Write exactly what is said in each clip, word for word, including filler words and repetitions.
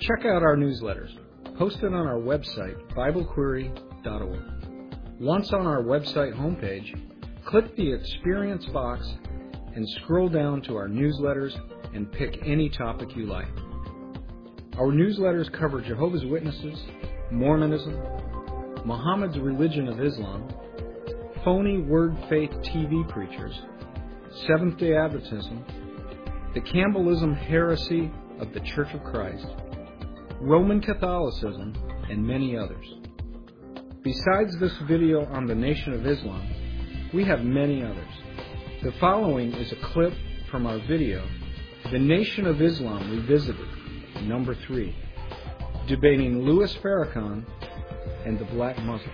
Check out our newsletters, posted on our website, Bible Query dot org. Once on our website homepage, click the Experience box and scroll down to our newsletters and pick any topic you like. Our newsletters cover Jehovah's Witnesses, Mormonism, Muhammad's religion of Islam, phony word faith T V preachers, Seventh-day Adventism, the Campbellism heresy of the Church of Christ, Roman Catholicism, and many others. Besides this video on the Nation of Islam, we have many others. The following is a clip from our video, The Nation of Islam Revisited, number three, debating Louis Farrakhan and the Black Muslims.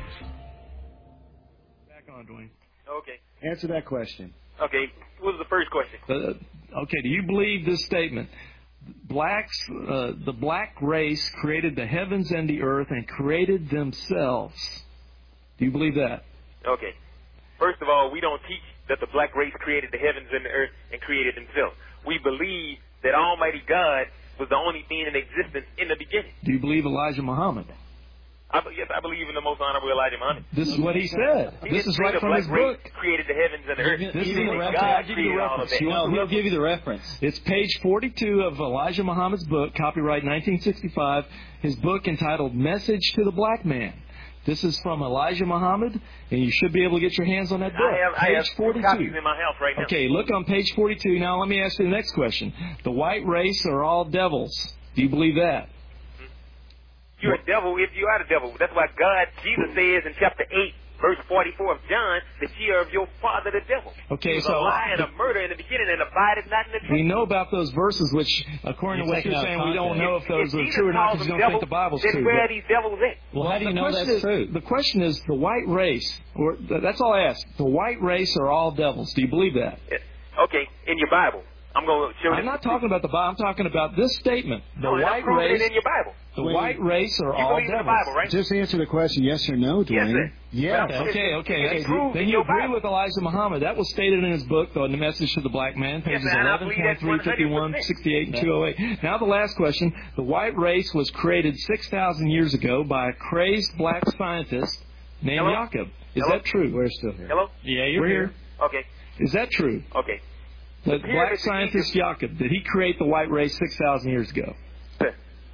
Back on, Dwayne. Okay. Answer that question. Okay. What was the first question? Uh, okay, do you believe this statement? Blacks, uh, the black race created the heavens and the earth and created themselves. Do you believe that? Okay. First of all, we don't teach that the black race created the heavens and the earth and created themselves. We believe that Almighty God was the only thing in existence in the beginning. Do you believe Elijah Muhammad? I, yes, I believe in the most honorable Elijah Muhammad. This is what he said. He this is right from his book. Created the heavens and the earth. This is the reference. God I'll give you the created all of reference. that. You No, he'll give you the reference. It's page forty-two of Elijah Muhammad's book, copyright nineteen sixty-five, his book entitled Message to the Black Man. This is from Elijah Muhammad, and you should be able to get your hands on that book. I have, page I have forty-two. copies in my house right now. Okay, look on page forty-two. Now let me ask you the next question. The white race are all devils. Do you believe that? You're a devil if you are the devil. That's why God, Jesus says in chapter eight, verse forty-four of John, that ye are of your father the devil. Okay, he was so a lie and a murder in the beginning and abided not in the truth. we know about those verses, which, according You're to what you're taking out saying, we don't context. know if those If are Jesus true or not calls because you them don't think devils, the Bible's then true. where but- are these devils at? Well, how do you the know question that's is, true? The question is the white race, or that's all I ask. The white race are all devils. Do you believe that? Okay, in your Bible. I'm going to show you. I'm not talking about the Bible. I'm talking about this statement. The no, white I'm race. it in your Bible. The white race are You all believe in the devils. Bible, right? Just answer the question, yes or no, Yes, Dwayne. sir. Yes. Well, Okay, okay. It's okay. proved Then in you your agree Bible. with Elijah Muhammad. That was stated in his book, The Message to the Black Man, pages Yes, and I eleven, believe that's twenty-three, fifty-one, sixty-eight, and two oh eight. Now the last question. The white race was created six thousand years ago by a crazed black scientist named Hello? Jacob. Is Hello? that true? We're still here. Hello? Yeah, you're We're here. Okay, Is that true? okay. The The black pyramids in scientist Jacob, did he create the white race six thousand years ago? Sir.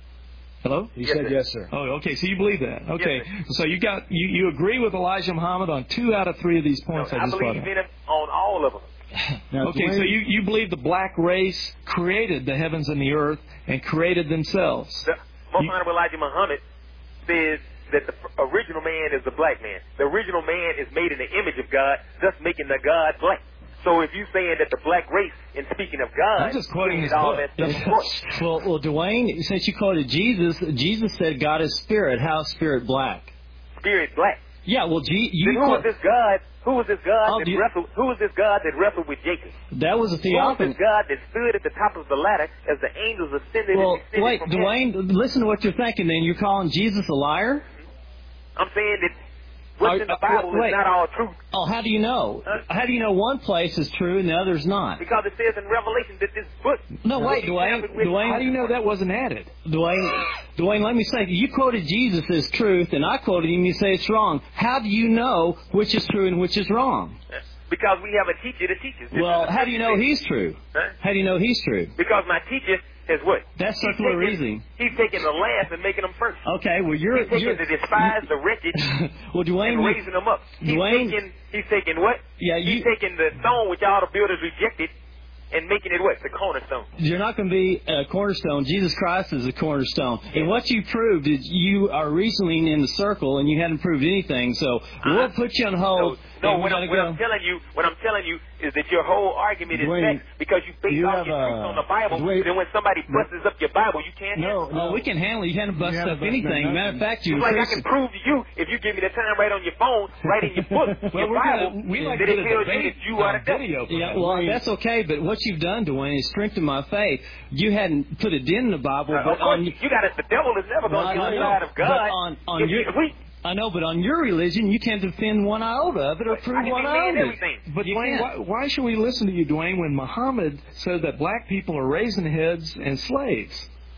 Hello? He Yes, said sir. yes, sir. Oh, okay. So you believe that? Okay. Yes, so you got you, you agree with Elijah Muhammad on two out of three of these points No, I I just brought believe up. in it on all of them. Now, Okay, Dwayne, so you, you believe the black race created the heavens and the earth and created themselves. The most You- honorable Elijah Muhammad says that the original man is the black man. The original man is made in the image of God, thus making the God black. So if you're saying that the black race, in speaking of God, I'm just quoting created his all book. that stuff, of course. Well, well, Dwayne, since you quoted Jesus, Jesus said God is spirit. How is spirit black? Spirit black. Yeah, well, G- you Then who was quote- this God? Who was this God Oh, that do you- wrestled? Who was this God that wrestled with Jacob? that was a Who was theophany. this God that stood at the top of the ladder as the angels ascended Well, and descended wait, from heaven? Dwayne, listen to what you're thinking. Then you're calling Jesus a liar? I'm saying that what's Are- in the uh, Bible wait. is not all true. Oh, how do you know? Huh? How do you know one place is true and the other's not? Because it says in Revelation that this book... No, wait, Dwayne. Dwayne, How do you know that wasn't added? Dwayne, Dwayne, let me say, you quoted Jesus as truth, and I quoted him, you say it's wrong. How do you know which is true and which is wrong? Because we have a teacher that teaches. This Well, is the how do you know thing. he's true? Huh? How do you know he's true? Because my teacher is what? That's He's circular taking- reasoning. He's taking the last and making them first. Okay, well, you're... He's taking you're the despised, the wretched, well, Dwayne, and you- raising them up. He's Dwayne- taking, he's taking what? Yeah, you- He's taking the stone which all the builders rejected and making it what? The cornerstone. you're not going to be a cornerstone. Jesus Christ is a cornerstone. And what you proved is you are reasoning in the circle, and you hadn't proved anything. So we'll Uh-huh. put you on hold. No, no and we what, gotta I'm, what go. I'm telling you, what I'm telling you is that your whole argument is Dwayne, back because you base you all have your a- truth on the Bible. Dwayne- then when somebody busts up your Bible, you can't No, handle it. Oh, no. we can handle it. You hadn't busted haven't up busted anything. nothing. Matter of fact, you Just like I increased can prove to you if you give me the time right on your phone, right in your book, Well, your we're Bible, gonna, we like that to it get a tells you debate that you are on the devil. video. Yeah, well, that's okay, but what you've done, Dwayne, is strengthened my faith. You hadn't put a dent in the Bible, Uh, but of course, on... you got it. The devil is never Well, going to I be on the know, side of but God. on- on if your- he's weak. I know, but on your religion, you can't defend one iota of it or I prove can one defend iota. everything. But You Dwayne, can't. why, why should we listen to you, Dwayne, when Muhammad said that black people are raising heads and slaves?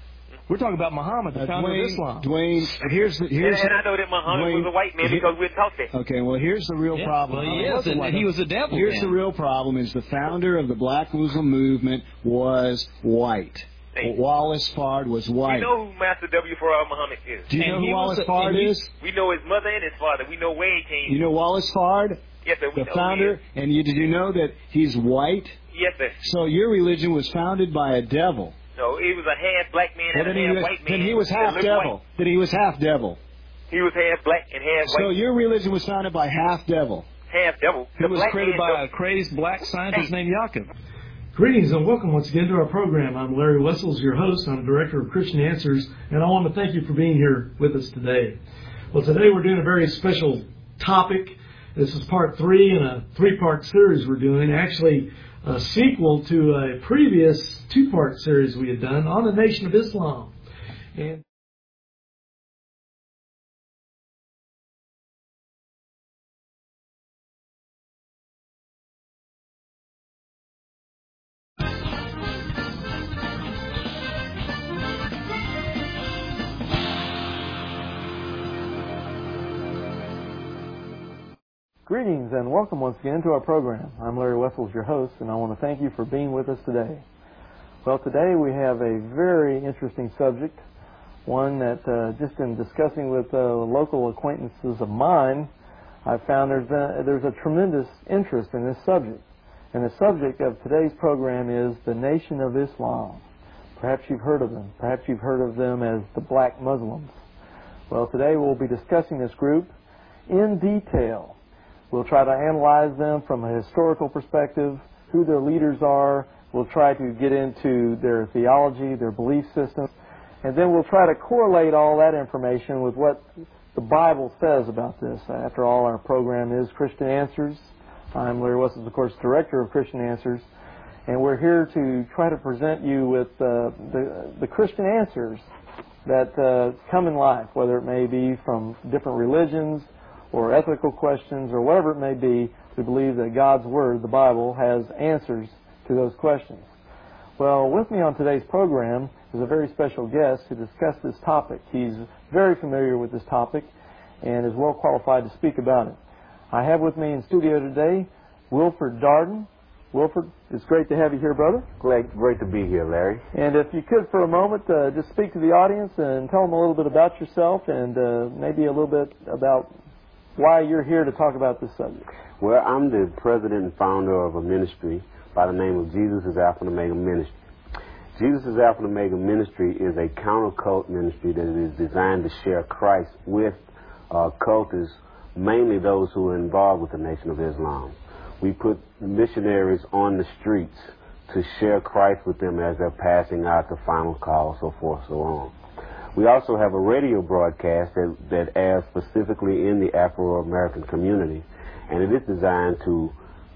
We're talking about Muhammad, the Uh, founder Dwayne, of Islam. Dwayne, here's the, And, here's and I know that Muhammad Dwayne, was a white man he- because we talked that. Okay, well, here's the real Yeah, problem. well, he He is, wasn't and white. he was a devil Here's then. the real problem: is the founder of the Black Muslim movement was white. Hey. Wallace Fard was We white. know who Master W for our Muhammad is. Do you And know he who was Wallace a- Fard and he- is? We know his mother and his father. We know where he came You know Wallace Fard, Yes, sir. We the know founder, Who and you did you know that he's white? he is. Yes, sir. So your religion was founded by a devil. No, he was a half black man Well, and then, a he half was, white man. then he was that half looked devil. white. Then he was half devil. He was half black and half So white. your religion was founded by half devil. Half devil. He The was black created man by a don't- crazed black scientist named Yaakov. Greetings and welcome once again to our program. I'm Larry Wessels, your host. I'm Director of Christian Answers, and I want to thank you for being here with us today. Well, today we're doing a very special topic. This is part three in a three-part series we're doing, actually a sequel to a previous two-part series we had done on the Nation of Islam. And Greetings and welcome once again to our program. I'm Larry Wessels, your host, and I want to thank you for being with us today. Well, today we have a very interesting subject, one that uh, just in discussing with uh, local acquaintances of mine, I found there's been, there's a tremendous interest in this subject. And the subject of today's program is the Nation of Islam. Perhaps you've heard of them. Perhaps you've heard of them as the Black Muslims. Well, today we'll be discussing this group in detail. We'll try to analyze them from a historical perspective, who their leaders are. We'll try to get into their theology, their belief system, and then we'll try to correlate all that information with what the Bible says about this. After all, our program is Christian Answers. I'm Larry Wessels, of course, Director of Christian Answers, and we're here to try to present you with uh, the, the Christian answers that uh, come in life, whether it may be from different religions, or ethical questions, or whatever it may be. We believe that God's Word, the Bible, has answers to those questions. Well, with me on today's program is a very special guest to discuss this topic. He's very familiar with this topic and is well qualified to speak about it. I have with me in studio today Wilford Darden. Wilford, it's great to have you here, brother. Great, great to be here, Larry. And if you could, for a moment, uh, just speak to the audience and tell them a little bit about yourself and uh, maybe a little bit about why you're here to talk about this subject. Well, I'm the president and founder of a ministry by the name of Jesus is Alpha and Omega Ministry. Jesus is Alpha and Omega Ministry is a counter-cult ministry that is designed to share Christ with uh, cultists, mainly those who are involved with the Nation of Islam. We put missionaries on the streets to share Christ with them as they're passing out the final call, so forth, so on. We also have a radio broadcast that, that airs specifically in the Afro-American community, and it is designed to,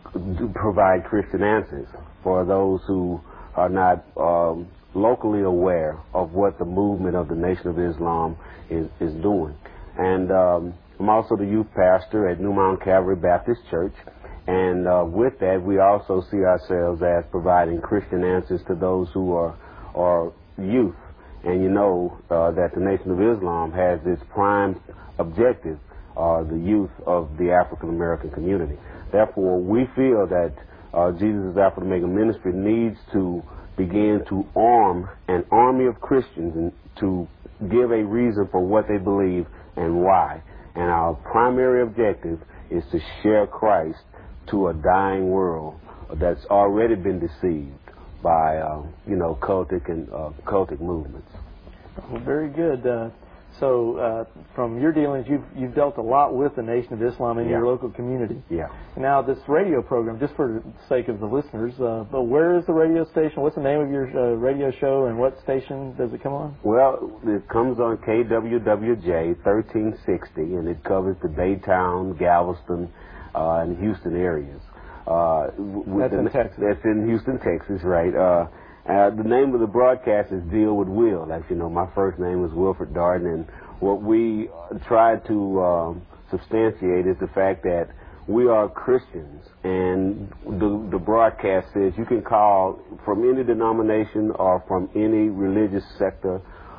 to provide Christian answers for those who are not um, locally aware of what the movement of the Nation of Islam is, is doing. And um, I'm also the youth pastor at New Mount Calvary Baptist Church, and uh, with that, we also see ourselves as providing Christian answers to those who are, are youth. And you know uh, that the Nation of Islam has its prime objective, uh, the youth of the African American community. Therefore, we feel that uh, Jesus' Alpha and Omega Ministry needs to begin to arm an army of Christians and to give a reason for what they believe and why. And our primary objective is to share Christ to a dying world that's already been deceived by, uh, you know, cultic and uh, cultic movements. Well, very good. Uh, so, uh, from your dealings, you've you've dealt a lot with the Nation of Islam in Yeah. your local community. Yeah. Now, this radio program, just for the sake of the listeners, uh, but where is the radio station? What's the name of your uh, radio show, and what station does it come on? Well, it comes on K W W J thirteen sixty, and it covers the Baytown, Galveston, uh, and Houston areas. Uh, That's the, in Texas. That's in Houston, Texas, right. Uh, uh, the name of the broadcast is Deal with Will. As you know, my first name is Wilford Darden, and what we try to um, substantiate is the fact that we are Christians, and the, the broadcast says you can call from any denomination or from any religious sector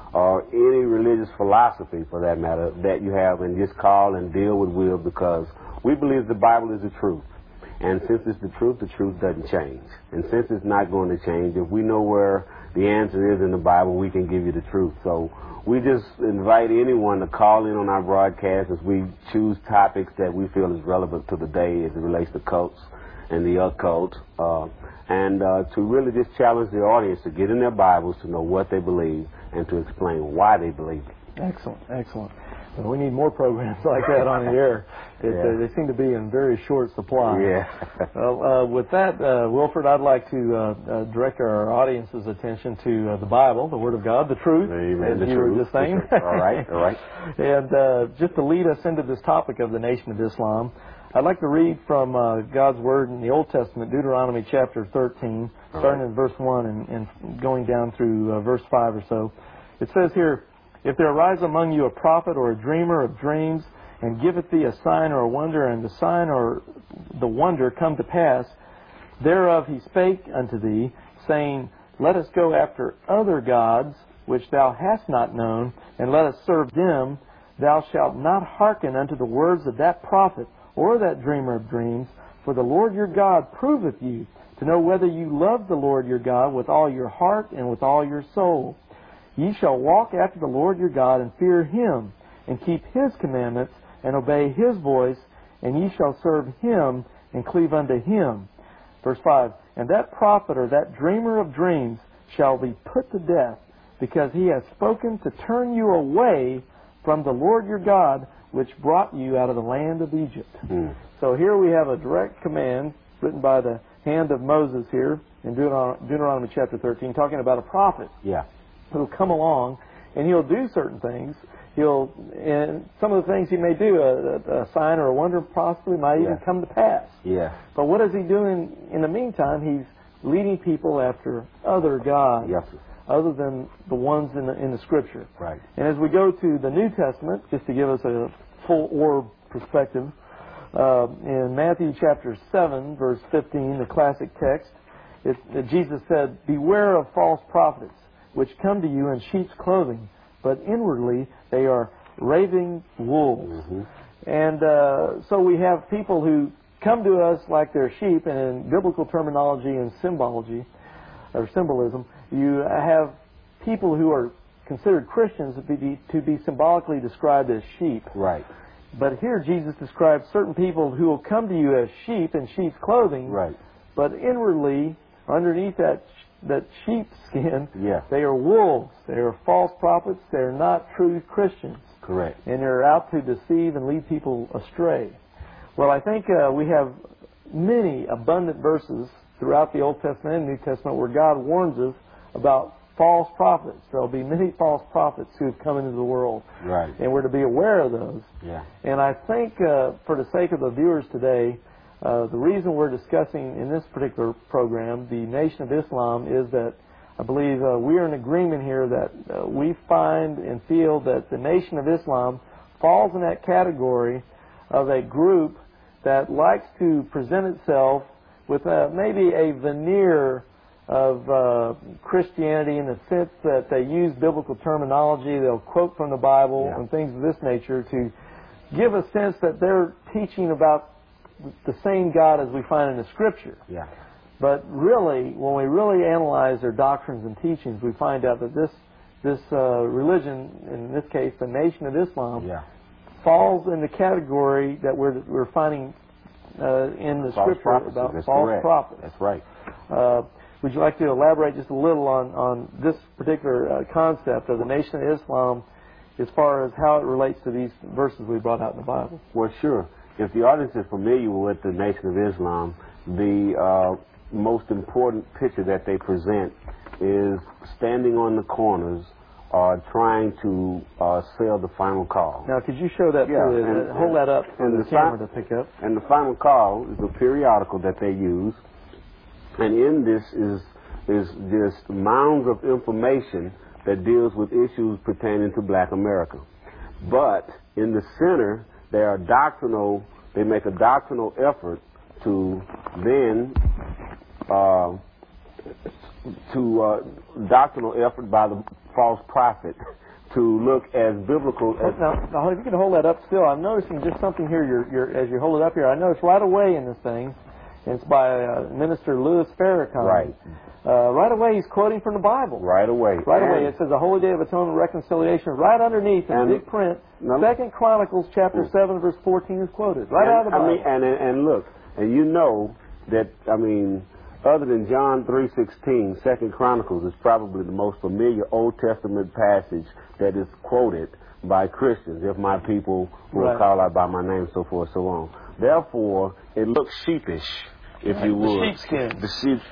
or any religious philosophy, for that matter, that you have, and just call and deal with Will, because we believe the Bible is the truth. And since it's the truth, the truth doesn't change. And since it's not going to change, if we know where the answer is in the Bible, we can give you the truth. So we just invite anyone to call in on our broadcast as we choose topics that we feel is relevant to the day as it relates to cults and the occult, uh, and uh, to really just challenge the audience to get in their Bibles to know what they believe and to explain why they believe it. Excellent, excellent. Well, we need more programs like that on the air. It, Yeah. uh, they seem to be in very short supply. Yeah. Well, uh, with that, uh, Wilford, I'd like to uh, uh, direct our audience's attention to uh, the Bible, the Word of God, the truth, Amen. as The you truth. were just saying. All right, all right. And uh, just to lead us into this topic of the Nation of Islam, I'd like to read from uh, God's Word in the Old Testament, Deuteronomy chapter thirteen, All starting right. in verse one and, and going down through uh, verse five or so. It says here, "If there arise among you a prophet or a dreamer of dreams, and giveth thee a sign or a wonder, and the sign or the wonder come to pass, thereof he spake unto thee, saying, Let us go after other gods, which thou hast not known, and let us serve them, thou shalt not hearken unto the words of that prophet, or that dreamer of dreams, for the Lord your God proveth you, to know whether you love the Lord your God with all your heart and with all your soul. Ye shall walk after the Lord your God, and fear him, and keep his commandments, and obey his voice, and ye shall serve him, and cleave unto him." Verse five, "And that prophet or that dreamer of dreams shall be put to death, because he has spoken to turn you away from the Lord your God, which brought you out of the land of Egypt." Mm. So here we have a direct command written by the hand of Moses here in Deuteron- Deuteronomy chapter thirteen, talking about a prophet Yeah. who'll come along, and he'll do certain things. He'll, and some of the things he may do, a, a sign or a wonder possibly might even Yeah. come to pass. Yeah. But what is he doing in the meantime? He's leading people after other gods, Yes, sir. other than the ones in the, in the Scripture. Right. And as we go to the New Testament, just to give us a full orb perspective, uh, in Matthew chapter seven, verse fifteen, the classic text, it, it, Jesus said, "Beware of false prophets, which come to you in sheep's clothing, but inwardly they are raving wolves." Mm-hmm. And uh, so we have people who come to us like they're sheep, and in biblical terminology and symbology, or symbolism, you have people who are considered Christians to be, to be symbolically described as sheep. Right. But here Jesus describes certain people who will come to you as sheep in sheep's clothing, Right. but inwardly, underneath that that sheepskin, Yeah. they are wolves. They are false prophets. They are not true Christians. Correct. And they're out to deceive and lead people astray. Well, I think uh, we have many abundant verses throughout the Old Testament and New Testament where God warns us about false prophets. There will be many false prophets who have come into the world. Right. And we're to be aware of those. Yeah. And I think uh, for the sake of the viewers today, uh, the reason we're discussing in this particular program the Nation of Islam is that I believe uh, we are in agreement here that uh, we find and feel that the Nation of Islam falls in that category of a group that likes to present itself with uh, maybe a veneer of uh, Christianity in the sense that they use biblical terminology, they'll quote from the Bible Yeah. and things of this nature to give a sense that they're teaching about the same God as we find in the Scripture. Yeah. But really, when we really analyze their doctrines and teachings, we find out that this this uh, religion, in this case the Nation of Islam, Yeah. falls in the category that we're we're finding uh, in the False Scripture prophecy. about That's false correct. prophets. That's right. Uh, would you like to elaborate just a little on, on this particular uh, concept of the Nation of Islam as far as how it relates to these verses we brought out in the Bible? Well, sure. If the audience is familiar with the Nation of Islam, the uh, most important picture that they present is standing on the corners uh, trying to uh, sell the final call. Now, could you show that? Yeah, to, and- uh, hold that up for and the, the camera fi- to pick up. And the final call is a periodical that they use. And in this is is just mounds of information that deals with issues pertaining to Black America. But in the center, they are doctrinal. They make a doctrinal effort to then uh, to uh, doctrinal effort by the false prophet to look as biblical as... Now, now, if you could hold that up still, I'm noticing just something here you're, you're, as you hold it up here. I notice right away in this thing, and it's by uh, Minister Louis Farrakhan. Right. Uh, right away, he's quoting from the Bible. Right away. Right and away, it says the Holy Day of Atonement Reconciliation. Right underneath in big print, no, Second Chronicles chapter seven, verse fourteen is quoted. Right and, out of the Bible. I mean, and, and, and look, and you know that, I mean, other than John three sixteen, Second Chronicles is probably the most familiar Old Testament passage that is quoted by Christians. If my people will right. call out by my name, so forth, so on. Therefore, it looks sheepish, if right. you would. The sheepskin. The sheep,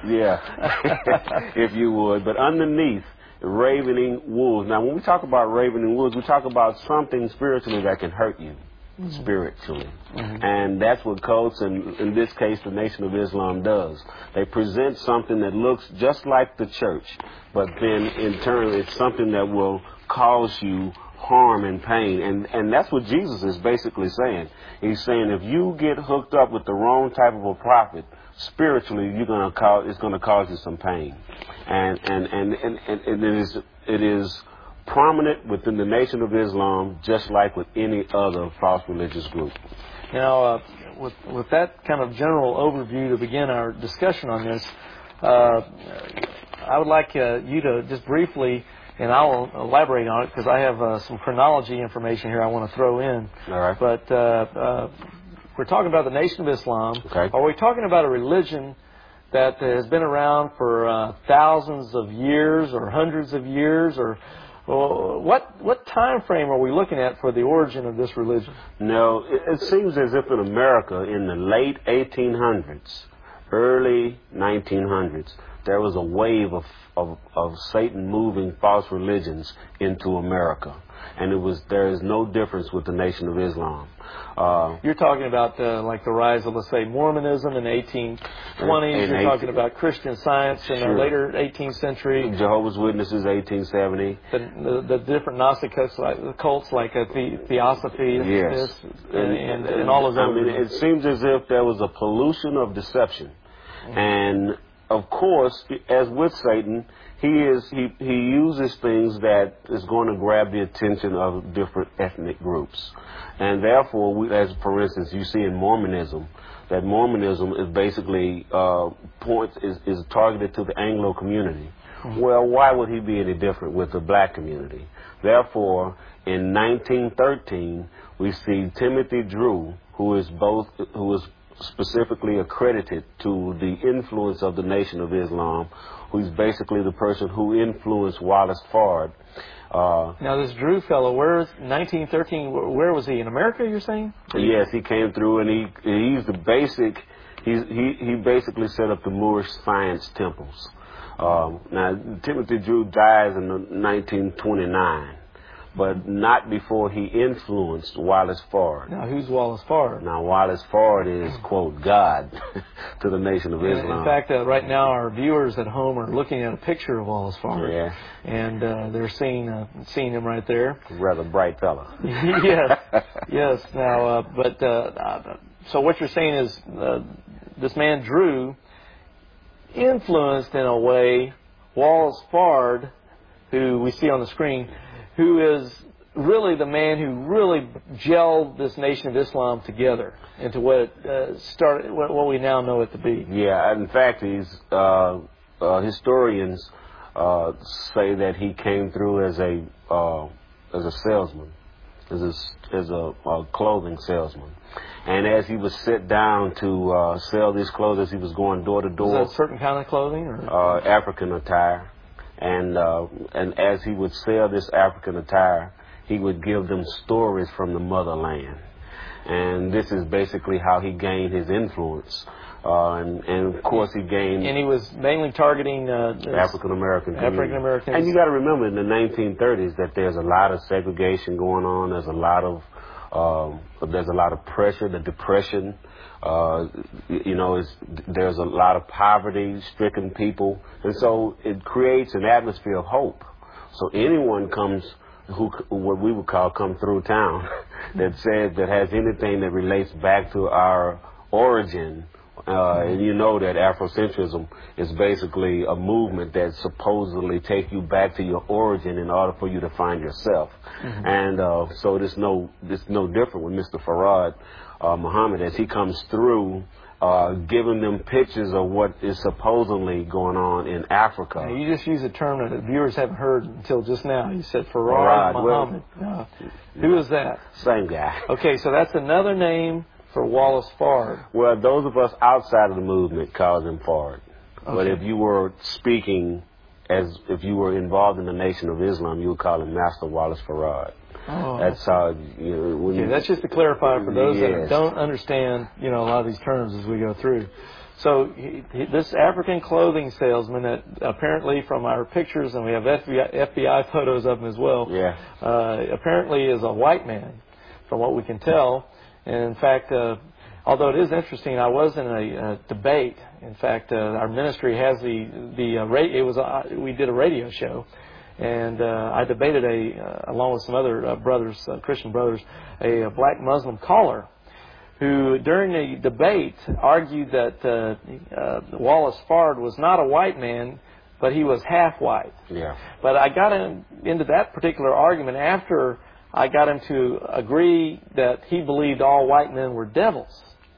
yeah, if you would. But underneath, ravening wolves. Now, when we talk about ravening wolves, we talk about something spiritually that can hurt you. Mm-hmm. Spiritually. Mm-hmm. And that's what cults, and in this case, the Nation of Islam does. They present something that looks just like the church, but then in turn, it's something that will cause you harm and pain. And, and that's what Jesus is basically saying. He's saying if you get hooked up with the wrong type of a prophet, spiritually, you're gonna cause, it's going to cause you some pain. And, and, and, and, and, and it is, it is prominent within the Nation of Islam, just like with any other false religious group. Now, uh, with, with that kind of general overview to begin our discussion on this, uh, I would like uh, you to just briefly, and I'll elaborate on it because I have uh, some chronology information here I want to throw in. All right. But uh, uh, we're talking about the Nation of Islam. Okay. Are we talking about a religion that has been around for uh, thousands of years or hundreds of years, or well, what what time frame are we looking at for the origin of this religion? No, it, it seems as if in America in the late eighteen hundreds, early nineteen hundreds, there was a wave of, of, of Satan moving false religions into America. And it was there is no difference with the Nation of Islam. Uh, You're talking about uh, like the rise of, let's say, Mormonism in the eighteen twenties. In You're eighteen talking about Christian Science in sure. the later eighteenth century. Jehovah's Witnesses, eighteen seventy. The, the, the different Gnostic cults like, cults like uh, the, Theosophy yes. and, and, and, and all of those. I mean, it seems as if there was a pollution of deception. Mm-hmm. And, of course, as with Satan, he is he, he uses things that is going to grab the attention of different ethnic groups. And therefore, we, as for instance, you see in Mormonism, that Mormonism is basically uh, points is, is targeted to the Anglo community. Mm-hmm. Well, why would he be any different with the black community? Therefore, in nineteen thirteen, we see Timothy Drew, who is both who is specifically accredited to the influence of the Nation of Islam, who's basically the person who influenced Wallace Fard. Uh, now, this Drew fellow, where is nineteen thirteen? Where was he? In America, you're saying? Yes, he came through, and he he's the basic. He's, he he basically set up the Moorish science temples. Um, now, Timothy Drew dies in nineteen twenty-nine. But not before he influenced Wallace Fard. Now, who's Wallace Fard? Now, Wallace Fard is, quote, God to the Nation of Islam. In fact, uh, right now our viewers at home are looking at a picture of Wallace Fard. Yeah. And uh, they're seeing uh, seeing him right there. Rather bright fella. yes. Yes. Now, uh, but, uh, so what you're saying is uh, this man Drew influenced, in a way, Wallace Fard, who we see on the screen, who is really the man who really gelled this Nation of Islam together into what it uh, started, what, what we now know it to be. Yeah, in fact, he's uh, uh, historians uh, say that he came through as a uh, as a salesman, as a, as a uh, clothing salesman, and as he was sit down to uh, sell these clothes, as he was going door to door. Was that a certain kind of clothing, or uh, African attire? And uh, and as he would sell this African attire, he would give them stories from the motherland. And this is basically how he gained his influence. Uh, and, and, of course, he gained... And he was mainly targeting... Uh, African-American African-Americans. And you got to remember, in the nineteen thirties, that there's a lot of segregation going on. There's a lot of... Um, there's a lot of pressure, the depression... Uh, you know, it's, there's a lot of poverty-stricken people, and so it creates an atmosphere of hope. So anyone comes, who what we would call come through town, that says that has anything that relates back to our origin Uh, and you know that Afrocentrism is basically a movement that supposedly take you back to your origin in order for you to find yourself. Mm-hmm. And uh, so it's no, it's no different with Mister Farad uh, Muhammad as he comes through uh, giving them pictures of what is supposedly going on in Africa. Now, you just used a term that the viewers haven't heard until just now. You said Farad, Farad Muhammad. Well, uh, who is that? Same guy. Okay, so that's another name for Wallace Fard. Well, those of us outside of the movement call him Fard. Okay. But if you were speaking as if you were involved in the Nation of Islam, you would call him Master Wallace Farad. Oh. That's how, you know, when okay, you, that's just to clarify for those yes. that don't understand, you know, a lot of these terms as we go through. So he, he, this African clothing salesman that apparently from our pictures, and we have F B I, F B I photos of him as well, yeah. uh, apparently is a white man from what we can tell. And in fact, uh, although it is interesting, I was in a, a debate. In fact, uh, our ministry has the, the uh, radio, it was a, we did a radio show. And uh, I debated, a uh, along with some other uh, brothers, uh, Christian brothers, a, a black Muslim caller who, during the debate, argued that uh, uh, Wallace Fard was not a white man, but he was half white. Yeah. But I got in, into that particular argument after I got him to agree that he believed all white men were devils.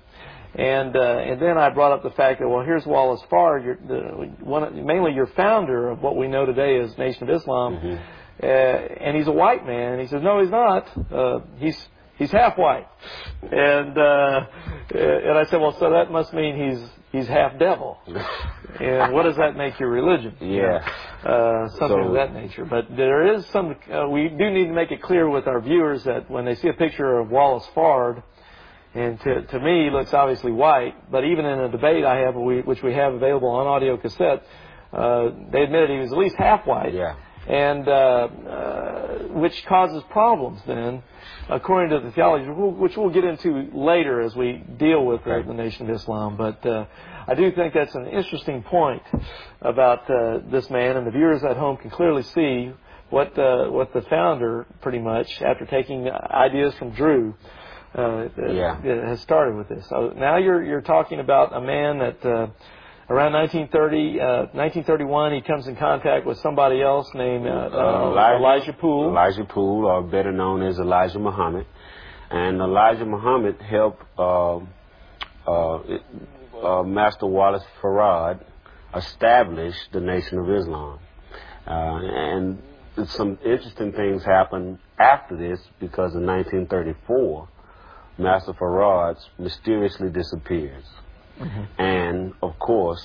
And uh, and then I brought up the fact that, well, here's Wallace Fard, you're the, one, mainly your founder of what we know today as Nation of Islam, mm-hmm. uh, and he's a white man. And he says, no, he's not. Uh, he's he's half white. And uh, and I said, well, so that must mean he's he's half devil. And what does that make your religion? Yeah. Uh, something so, of that nature. But there is some, uh, we do need to make it clear with our viewers that when they see a picture of Wallace Fard, and to, to me, he looks obviously white, but even in a debate I have, which we have available on audio cassette, uh, they admitted he was at least half white. Yeah. And uh, uh, which causes problems then, according to the theology, which we'll get into later as we deal with right. the, the Nation of Islam. But uh, I do think that's an interesting point about uh, this man, and the viewers at home can clearly see what uh, what the founder, pretty much, after taking ideas from Drew, uh, yeah. has started with this. So now you're you're talking about a man that uh, around nineteen thirty, uh, nineteen thirty-one, he comes in contact with somebody else named uh, uh, Elijah, Elijah Poole. Elijah Poole, or better known as Elijah Muhammad. And Elijah Muhammad helped uh, uh, uh, Master Wallace Farad establish the Nation of Islam. Uh, and some interesting things happened after this, because in nineteen thirty-four, Master Farad mysteriously disappears. Mm-hmm. And, of course,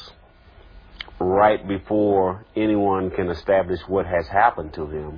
right before anyone can establish what has happened to him,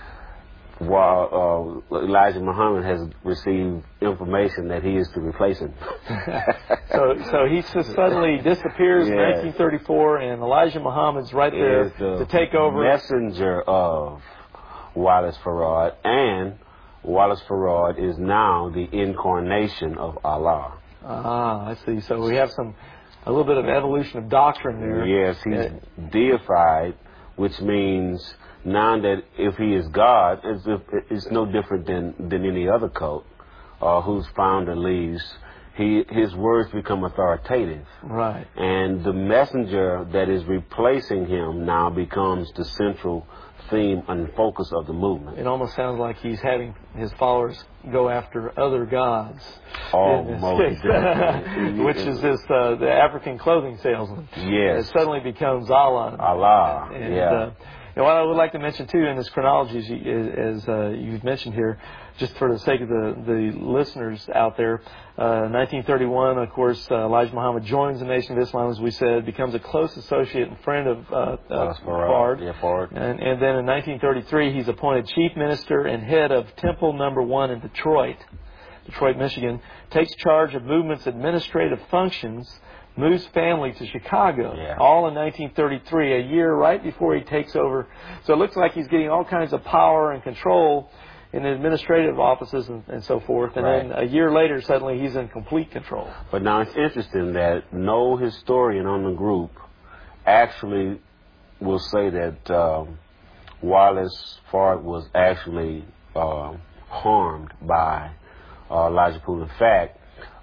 while uh, Elijah Muhammad has received information that he is to replace him. so so he just suddenly disappears yes. in nineteen thirty-four, and Elijah Muhammad's right there the to take over. Messenger of Wallace Farad, and Wallace Farad is now the incarnation of Allah. Ah, I see. So we have some, a little bit of evolution of doctrine there. Yes, he's yeah. deified, which means now that if he is God, it's, it's no different than, than any other cult uh, whose founder leaves. He, his words become authoritative. Right. And the messenger that is replacing him now becomes the central theme and focus of the movement. It almost sounds like he's having his followers go after other gods. Almost. Which is this, uh, the African clothing salesman. Yes. It suddenly becomes Allah. Allah, and, yeah. Uh, and what I would like to mention, too, in this chronology, is, as uh, you've mentioned here, just for the sake of the, the listeners out there, uh, nineteen thirty-one, of course, uh, Elijah Muhammad joins the Nation of Islam, as we said, becomes a close associate and friend of uh, uh, Fard. Yeah, Fard. And, and then in nineteen thirty-three, he's appointed chief minister and head of Temple Number One in Detroit, Detroit, Michigan, takes charge of movement's administrative functions, moves family to Chicago, yeah. all in nineteen thirty-three, a year right before he takes over. So it looks like he's getting all kinds of power and control in the administrative offices and, and so forth. And right. then a year later, suddenly he's in complete control. But now it's interesting that no historian on the group actually will say that um, Wallace Fard was actually uh, harmed by uh, Elijah Poole. In fact,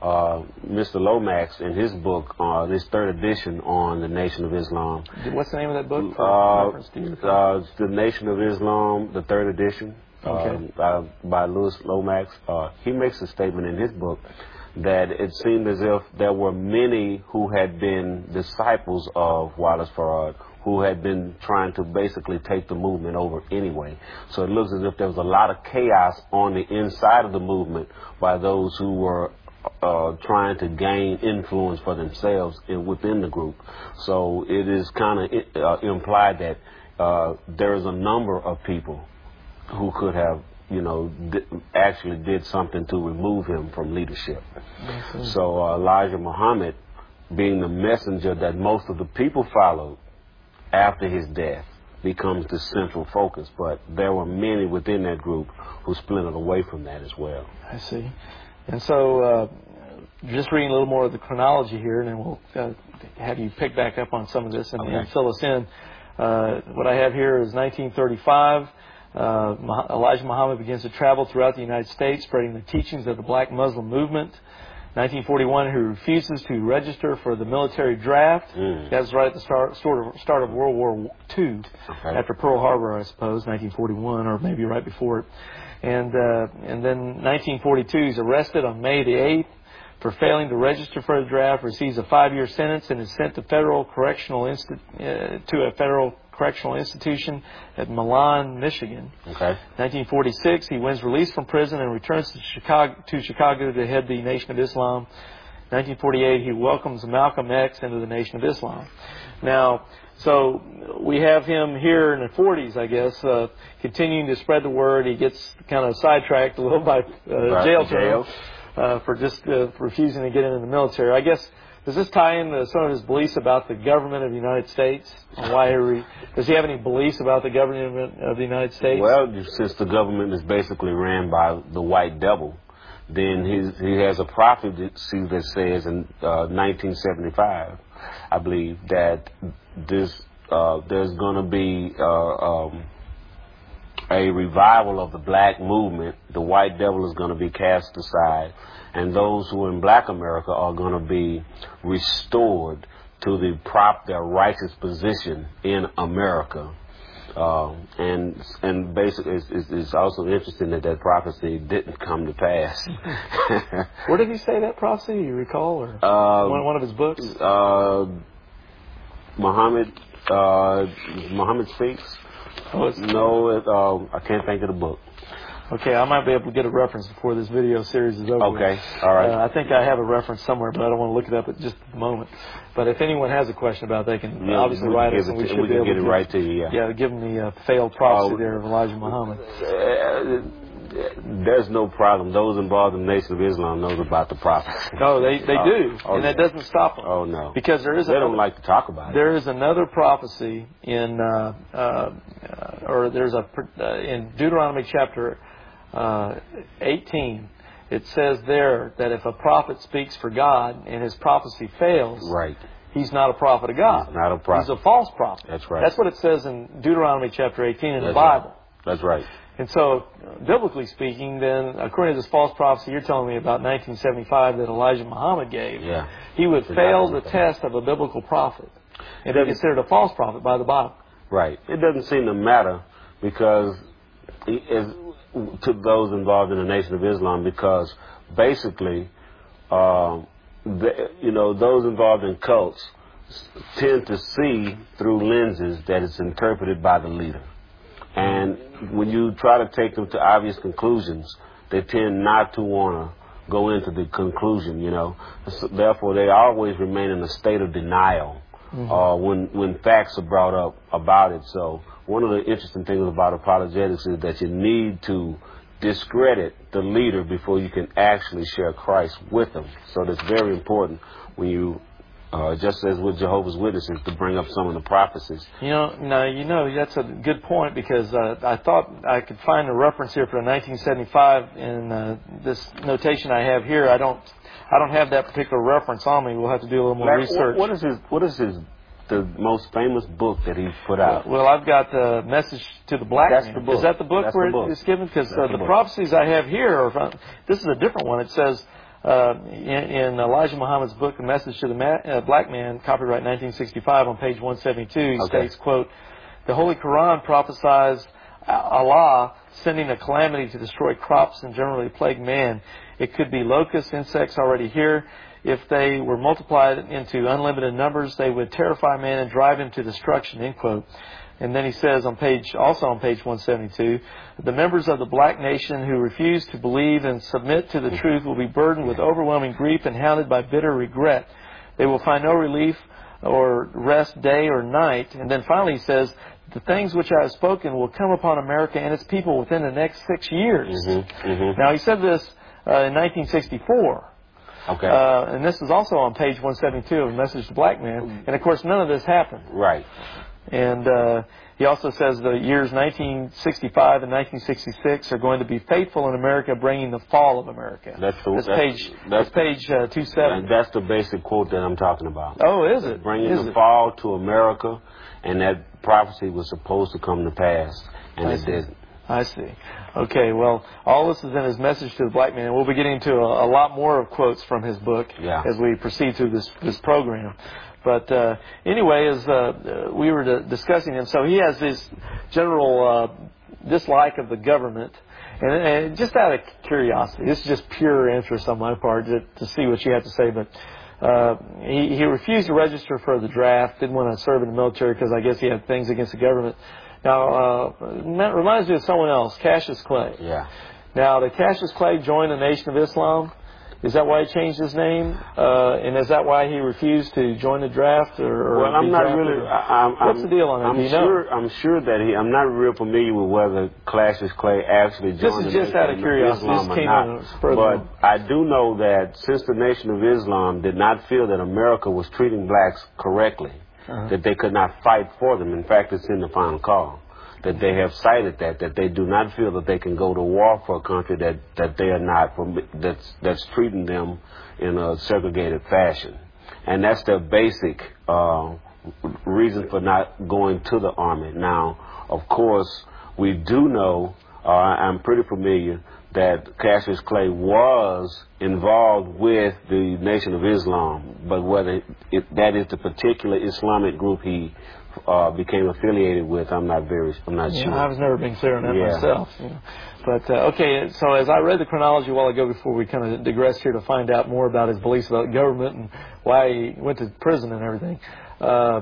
uh, Mister Lomax in his book, uh, this third edition on the Nation of Islam. What's the name of that book? For Uh, reference to you? uh, the Nation of Islam, the third edition, Okay. uh, uh, by Louis Lomax. Uh, he makes a statement in his book that it seemed as if there were many who had been disciples of Wallace Farad who had been trying to basically take the movement over anyway. So it looks as if there was a lot of chaos on the inside of the movement by those who were uh, trying to gain influence for themselves in, within the group. So it is kind of uh, implied that uh, there is a number of people who could have, you know, d- actually did something to remove him from leadership. Mm-hmm. So uh, Elijah Muhammad, being the messenger that most of the people followed after his death, becomes the central focus. But there were many within that group who splintered away from that as well. I see. And so, uh, just reading a little more of the chronology here, and then we'll uh, have you pick back up on some of this and, Okay. and fill us in. Uh, what I have here is nineteen thirty-five. Uh, Elijah Muhammad begins to travel throughout the United States, spreading the teachings of the black Muslim movement. nineteen forty-one, he refuses to register for the military draft. Mm. That was right at the start, start, of, start of World War Two, Okay. after Pearl Harbor, I suppose, nineteen forty-one, or maybe right before it. And uh, and then nineteen forty-two, he's arrested on May the eighth for failing to register for the draft, receives a five-year sentence, and is sent to federal correctional insti- uh, to a federal correctional institution at Milan, Michigan. Okay. nineteen forty-six, he wins release from prison and returns to Chicago, to Chicago to head the Nation of Islam. nineteen forty-eight, he welcomes Malcolm X into the Nation of Islam. Now, so we have him here in the forties, I guess, uh, continuing to spread the word. He gets kind of sidetracked a little by uh, Right, jail jail. term uh, for just uh, refusing to get into the military. I guess, does this tie into some of his beliefs about the government of the United States? Why he re- does he have any beliefs about the government of the United States? Well, since the government is basically ran by the white devil, then he's, he has a prophecy that says in uh, nineteen seventy-five, I believe, that this uh, there's going to be uh, um, a revival of the black movement. The white devil is going to be cast aside, and those who are in black America are going to be restored to the prop their righteous position in America. Uh, and and basically, it's, it's, it's also interesting that that prophecy didn't come to pass. Where did he say that prophecy? Do you recall, or uh, one, one of his books? Uh, Muhammad, uh, Muhammad Speaks. Oh, it's, No, it, uh, I can't think of the book. Okay, I might be able to get a reference before this video series is over. Okay, all right. Uh, I think I have a reference somewhere, but I don't want to look it up at just the moment. But if anyone has a question about it, they can Yeah, obviously we can write give us, it and we to- should we be can able get to it right to you, yeah. Yeah, give them the uh, failed prophecy Uh, there of Elijah Muhammad. Uh, there's no problem. Those involved in the Nation of Islam knows about the prophecy. No, they they Oh, do, oh, and that yeah. doesn't stop them. Oh, no. Because there is They another, don't like to talk about it. there is another prophecy in uh, uh, or there's a uh, in Deuteronomy chapter uh, eighteen. It says there that if a prophet speaks for God and his prophecy fails, Right. he's not a prophet of God. He's not a prophet. He's a false prophet. That's right. That's what it says in Deuteronomy chapter eighteen in the That's Bible. right. That's right. And so, biblically speaking, then, according to this false prophecy you're telling me about nineteen seventy-five that Elijah Muhammad gave, Yeah. he would Exactly fail the what that test of a biblical prophet and be considered a false prophet by the Bible. Right. It doesn't seem to matter because he is, to those involved in the Nation of Islam, because basically, um, the, you know, those involved in cults tend to see through lenses that it's interpreted by the leader. And when you try to take them to obvious conclusions, they tend not to want to go into the conclusion, you know. So therefore, they always remain in a state of denial mm-hmm. uh, when when facts are brought up about it. So one of the interesting things about apologetics is that you need to discredit the leader before you can actually share Christ with them. So that's very important when you, uh, just as with Jehovah's Witnesses, to bring up some of the prophecies. You know, no, you know, that's a good point because uh, I thought I could find a reference here for nineteen seventy-five in uh, this notation I have here. I don't, I don't have that particular reference on me. We'll have to do a little more Larry, research. What is his? What is his? The most famous book that he put out? Well, I've got the Message to the Black That's Man. the book. Is that the book That's where the book. it's given? Because uh, the the book. prophecies I have here are from, this is a different one. It says Uh, in, in Elijah Muhammad's book, A Message to the Ma- uh, Black Man, copyright nineteen sixty-five, on page one seventy-two, he Okay. states, quote, "The Holy Quran prophesies Allah sending a calamity to destroy crops and generally plague man. It could be locusts, insects already here. If they were multiplied into unlimited numbers, they would terrify man and drive him to destruction," end quote. And then he says on page, also on page one seventy-two, "The members of the black nation who refuse to believe and submit to the truth will be burdened with overwhelming grief and hounded by bitter regret. They will find no relief or rest day or night." And then finally he says, "The things which I have spoken will come upon America and its people within the next six years." Mm-hmm, mm-hmm. Now he said this uh, in nineteen sixty-four. Okay. Uh, and this is also on page one seventy-two of A Message to Black Man. And of course none of this happened. Right. And uh, he also says the years nineteen sixty-five and nineteen sixty-six are going to be faithful in America, bringing the fall of America. That's the That's that's, page. That's, That's page uh, two seventy. That's the basic quote that I'm talking about. Oh, is it? Bringing is the it? fall to America, and that prophecy was supposed to come to pass, and I it see. didn't. I see. Okay, well, all this is in his Message to the Black Man. We'll be getting to a, a lot more of quotes from his book Yeah. as we proceed through this, this program. But uh, anyway, as uh, we were d- discussing him, so he has this general uh, dislike of the government. And, and just out of curiosity, this is just pure interest on my part to, to see what you have to say, but uh, he, he refused to register for the draft, didn't want to serve in the military because I guess he had things against the government. Now, uh, that reminds me of someone else, Cassius Clay. Yeah. Now, did Cassius Clay join the Nation of Islam? Is that why he changed his name? Uh, and is that why he refused to join the draft? Or, or Well, I'm be not drafted? really. I, I'm, What's I'm, the deal on that? I'm Do you sure. know? I'm sure that he. I'm not real familiar with whether Cassius Clay actually This joined is the just Nation out of of curiosity. Islam This or came not. on a further But on. I do know that since the Nation of Islam did not feel that America was treating blacks correctly, Uh-huh. that they could not fight for them. In fact, it's in the final call that they have cited that that they do not feel that they can go to war for a country that that they are not that's that's treating them in a segregated fashion, and that's their basic uh, reason for not going to the army. Now, of course, we do know. Uh, I'm pretty familiar that Cassius Clay was involved with the Nation of Islam, but whether it, that is the particular Islamic group he uh, became affiliated with, I'm not very, I'm not Yeah, sure. I was never been clear on that Yeah. myself. You know. But uh, okay, so as I read the chronology a while ago, before we kind of digress here to find out more about his beliefs about the government and why he went to prison and everything, uh,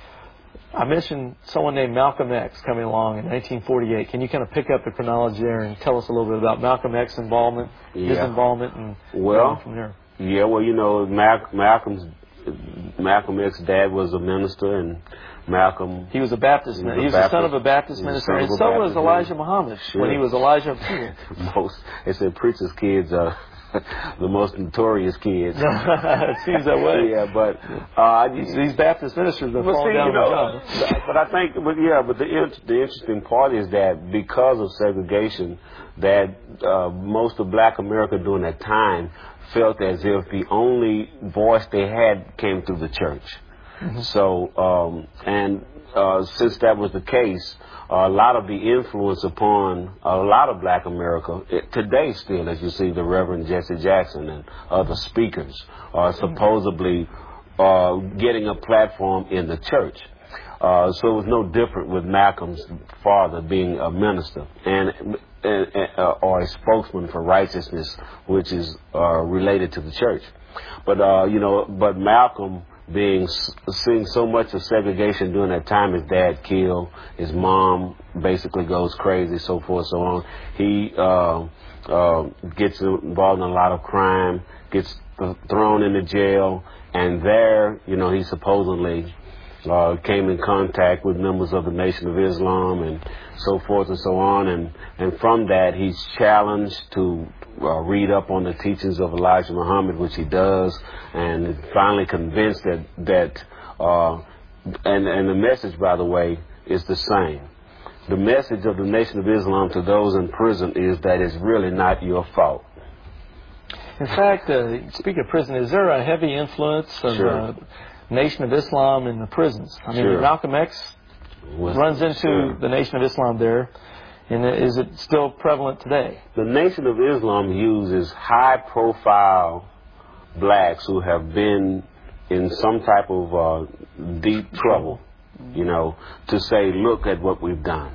I mentioned someone named Malcolm X coming along in nineteen forty-eight. Can you kind of pick up the chronology there and tell us a little bit about Malcolm X's involvement, his Yeah. involvement, and Well, from there? Yeah, well, you know, Mal- Malcolm's Malcolm X's dad was a minister, and Malcolm. He was a Baptist. He was He a was the son Baptist- of a Baptist he was minister, son and of a so was Baptist Elijah minister. Muhammad Sure. when he was Elijah too. most, they said preachers' kids are the most notorious kids. It seems that way. Yeah, but uh, These, these Baptist ministers have But fallen see, down you know, the job. but I think, but yeah, but the in- the interesting part is that because of segregation, that uh, most of Black America during that time felt as if the only voice they had came through the church. Mm-hmm. So, um, and uh, since that was the case, uh, a lot of the influence upon a lot of Black America it, today, still, as you see, the Reverend Jesse Jackson and other speakers are supposedly uh, getting a platform in the church. Uh, so it was no different with Malcolm's father being a minister and, and uh, or a spokesman for righteousness, which is uh, related to the church. But uh, you know, but Malcolm being seeing so much of segregation during that time, his dad killed, his mom basically goes crazy, so forth, so on. He uh, uh, gets involved in a lot of crime, gets thrown into jail, and there, you know, he supposedly uh, came in contact with members of the Nation of Islam and so forth and so on, and and from that he's challenged to uh, read up on the teachings of Elijah Muhammad, which he does, and finally convinced that that uh, and and the message, by the way, is the same. The message of the Nation of Islam to those in prison is that it's really not your fault. In fact, uh, speaking of prison, is there a heavy influence of Sure. uh, Nation of Islam in the prisons? I mean, Sure. Malcolm X Was- runs into sure. the Nation of Islam there, and is it still prevalent today? The Nation of Islam uses high-profile blacks who have been in some type of uh, deep trouble, you know, to say, look at what we've done,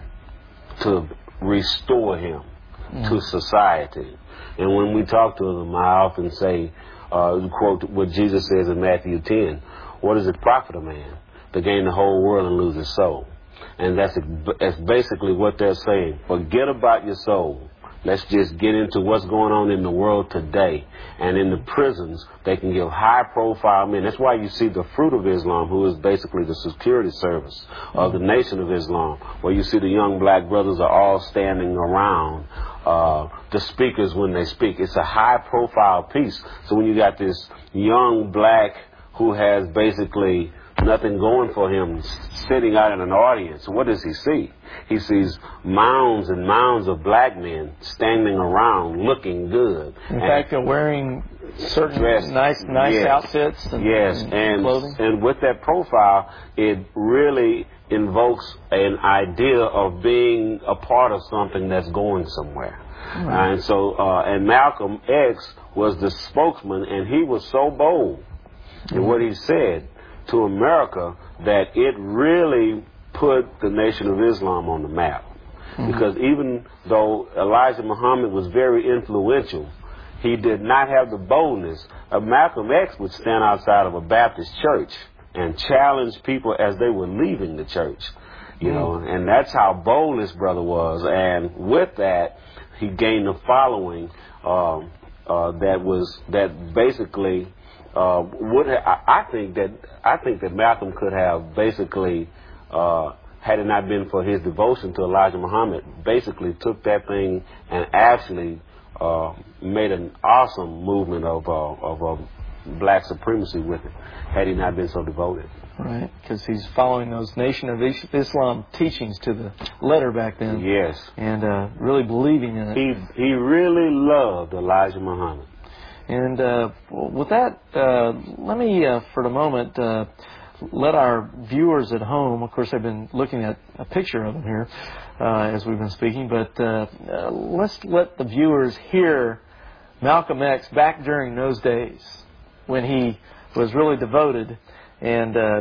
to restore him mm. to society. And when we talk to them, I often say, uh, quote what Jesus says in Matthew ten, what does it profit a man to gain the whole world and lose his soul? And that's, that's basically what they're saying. Forget about your soul. Let's just get into what's going on in the world today. And in the prisons, they can give high-profile men. That's why you see the Fruit of Islam, who is basically the security service of the Nation of Islam, where you see the young black brothers are all standing around uh, the speakers when they speak. It's a high-profile piece. So when you got this young black who has basically nothing going for him, sitting out in an audience, what does he see? He sees mounds and mounds of black men standing around looking good. In fact, they're wearing certain dressed, nice nice yes, outfits and, yes, and, and clothing. And with that profile, it really invokes an idea of being a part of something that's going somewhere. Right. And so, uh, and Malcolm X was the spokesman, and he was so bold mm-hmm. in what he said to America that it really put the Nation of Islam on the map. Mm-hmm. Because even though Elijah Muhammad was very influential, he did not have the boldness. Uh, Malcolm X would stand outside of a Baptist church and challenge people as they were leaving the church. You mm-hmm. know, and that's how bold this brother was. And with that, he gained a following um, uh, that was that basically uh, would ha- I, I think that I think that Malcolm could have basically, uh, had it not been for his devotion to Elijah Muhammad, basically took that thing and actually uh, made an awesome movement of uh, of uh, black supremacy with it. Had he not been so devoted. Right, because he's following those Nation of Islam teachings to the letter back then. Yes. And uh, really believing in it. He he really loved Elijah Muhammad. And uh, with that, uh, let me, uh, for the moment, uh, let our viewers at home, of course, I've been looking at a picture of him here uh, as we've been speaking, but uh, uh, let's let the viewers hear Malcolm X back during those days when he was really devoted. And uh,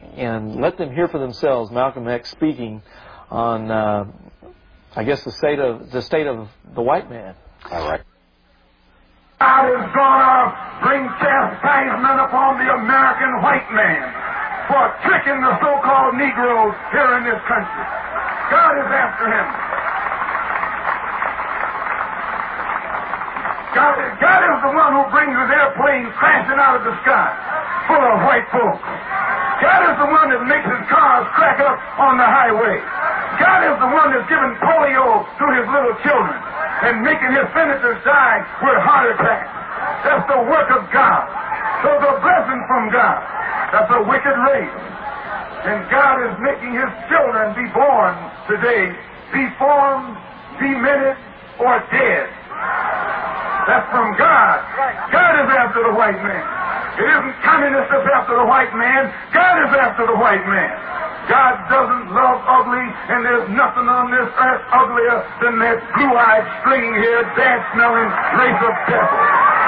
and let them hear for themselves Malcolm X speaking on, uh, I guess, the state of the state of the white man. All right. God is going to bring chastisement upon the American white man for tricking the so-called Negroes here in this country. God is after him. God is, God is the one who brings his airplanes crashing out of the sky full of white folks. God is the one that makes his cars crack up on the highway. God is the one that's giving polio to his little children and making his senators die with heart attacks. That's the work of God. So the blessing from God. That's a wicked race. And God is making his children be born today, be formed, demented, or dead. That's from God. God is after the white man. It isn't communists that's after the white man. God is after the white man. God doesn't love ugly, and there's nothing on this earth uglier than that blue-eyed, stringy-haired, bad-smelling race of devils.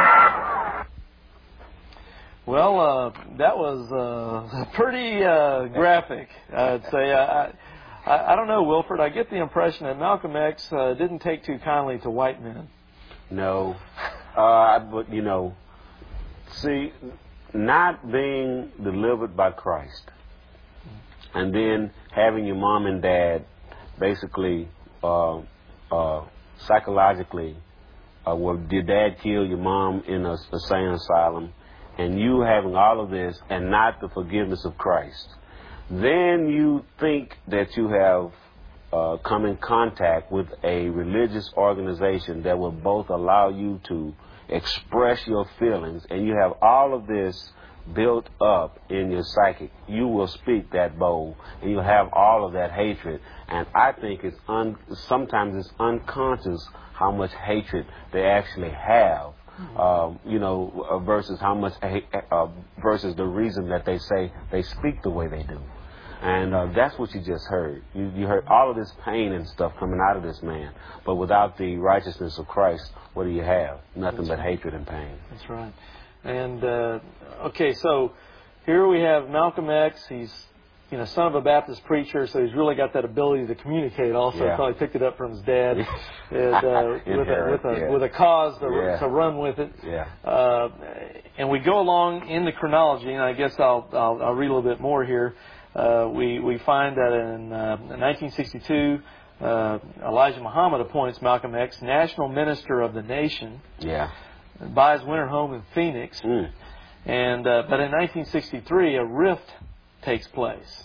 Well, uh, that was uh, pretty uh, graphic, I'd say. I, I, I don't know, Wilford. I get the impression that Malcolm X uh, didn't take too kindly to white men. No. Uh, but, you know, see, not being delivered by Christ and then having your mom and dad basically uh, uh, psychologically, uh, well, did dad kill your mom in a insane asylum, and you having all of this and not the forgiveness of Christ, then you think that you have uh, come in contact with a religious organization that will both allow you to express your feelings, and you have all of this built up in your psychic. You will speak that bold, and you'll have all of that hatred. And I think it's un- sometimes it's unconscious how much hatred they actually have. Um, you know, uh, versus how much uh, versus the reason that they say they speak the way they do. And uh, that's what you just heard. You, you heard all of this pain and stuff coming out of this man. But without the righteousness of Christ, what do you have? Nothing that's but right. hatred and pain. That's right. And, uh, okay, so here we have Malcolm X. He's, you know, son of a Baptist preacher, so he's really got that ability to communicate also. Yeah. Probably picked it up from his dad and, uh, with, a, with, a, yeah. with a cause to, yeah. to run with it. Yeah. Uh, and we go along in the chronology, and I guess I'll, I'll, I'll read a little bit more here. Uh, we, we find that in, uh, in nineteen sixty-two, uh, Elijah Muhammad appoints Malcolm X National Minister of the Nation. Yeah. Buys winter home in Phoenix. Mm. And uh, but in nineteen sixty-three, a rift takes place.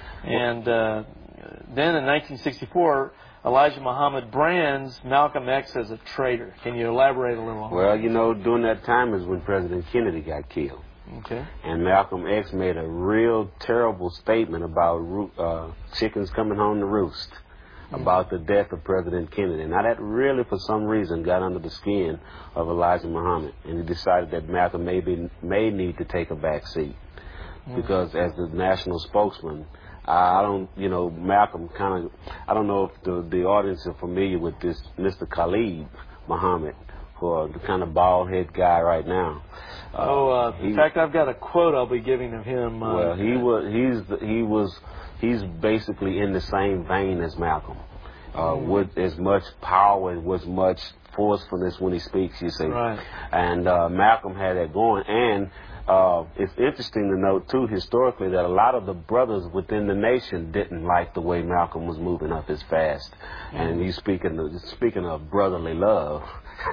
And uh, then in nineteen sixty-four, Elijah Muhammad brands Malcolm X as a traitor. Can you elaborate a little on Well, that? you know, during that time is when President Kennedy got killed. Okay. And Malcolm X made a real terrible statement about roo- uh, chickens coming home to roost, mm-hmm. about the death of President Kennedy. Now, that really, for some reason, got under the skin of Elijah Muhammad. And he decided that Malcolm maybe may need to take a back seat. Mm-hmm. Because as the national spokesman, I don't, you know, Malcolm kind of, I don't know if the, the audience are familiar with this Mister Khalid Muhammad, for the kind of bald head guy right now. Uh, oh, uh, in he, fact, I've got a quote I'll be giving of him. Uh, well, he was, he's, the, he was, he's basically in the same vein as Malcolm, uh, mm. with as much power and with much forcefulness when he speaks. You see, right. And uh, Malcolm had that going, and uh, it's interesting to note too, historically, that a lot of the brothers within the nation didn't like the way Malcolm was moving up his fast. Mm. And he's speaking of, speaking of brotherly love.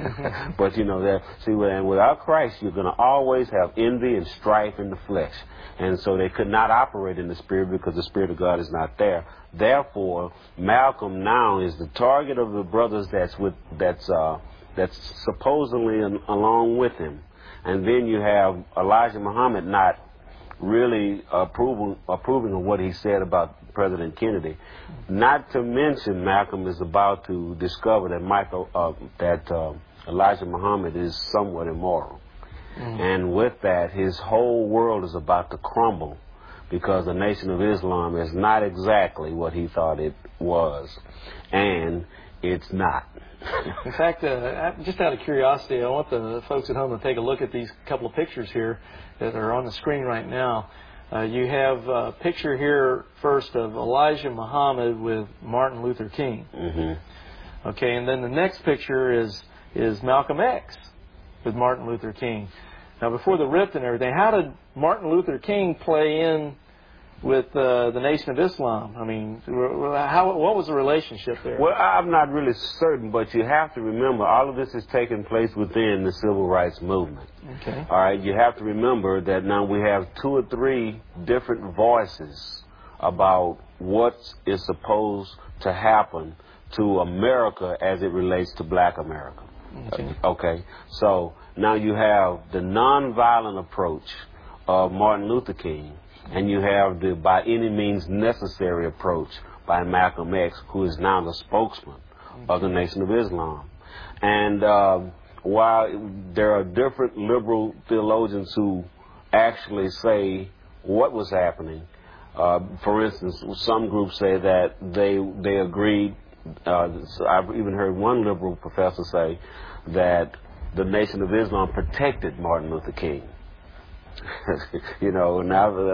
But you know that see, and without Christ, you're going to always have envy and strife in the flesh, and so they could not operate in the spirit because the Spirit of God is not there. Therefore, Malcolm now is the target of the brothers that's with that's uh, that's supposedly an, along with him, and then you have Elijah Muhammad not really approving approving of what he said about President Kennedy. Not to mention, Malcolm is about to discover that Michael, uh, that uh, Elijah Muhammad is somewhat immoral, mm. and with that, his whole world is about to crumble because the Nation of Islam is not exactly what he thought it was, and it's not. In fact, uh, just out of curiosity, I want the folks at home to take a look at these couple of pictures here that are on the screen right now. Uh, you have a picture here first of Elijah Muhammad with Martin Luther King. Mm-hmm. Okay, and then the next picture is is Malcolm X with Martin Luther King. Now, before the rift and everything, how did Martin Luther King play in with uh, the Nation of Islam? I mean, how what was the relationship there? Well, I'm not really certain, but you have to remember all of this is taking place within the civil rights movement. Okay. All right, you have to remember that now we have two or three different voices about what is supposed to happen to America as it relates to Black America. Okay. Okay. So now you have the nonviolent approach of Martin Luther King, and you have the by any means necessary approach by Malcolm X, who is now the spokesman okay. of the Nation of Islam. And uh, while there are different liberal theologians who actually say what was happening, uh, for instance, some groups say that they they agreed. Uh, I've even heard one liberal professor say that the Nation of Islam protected Martin Luther King. You know, now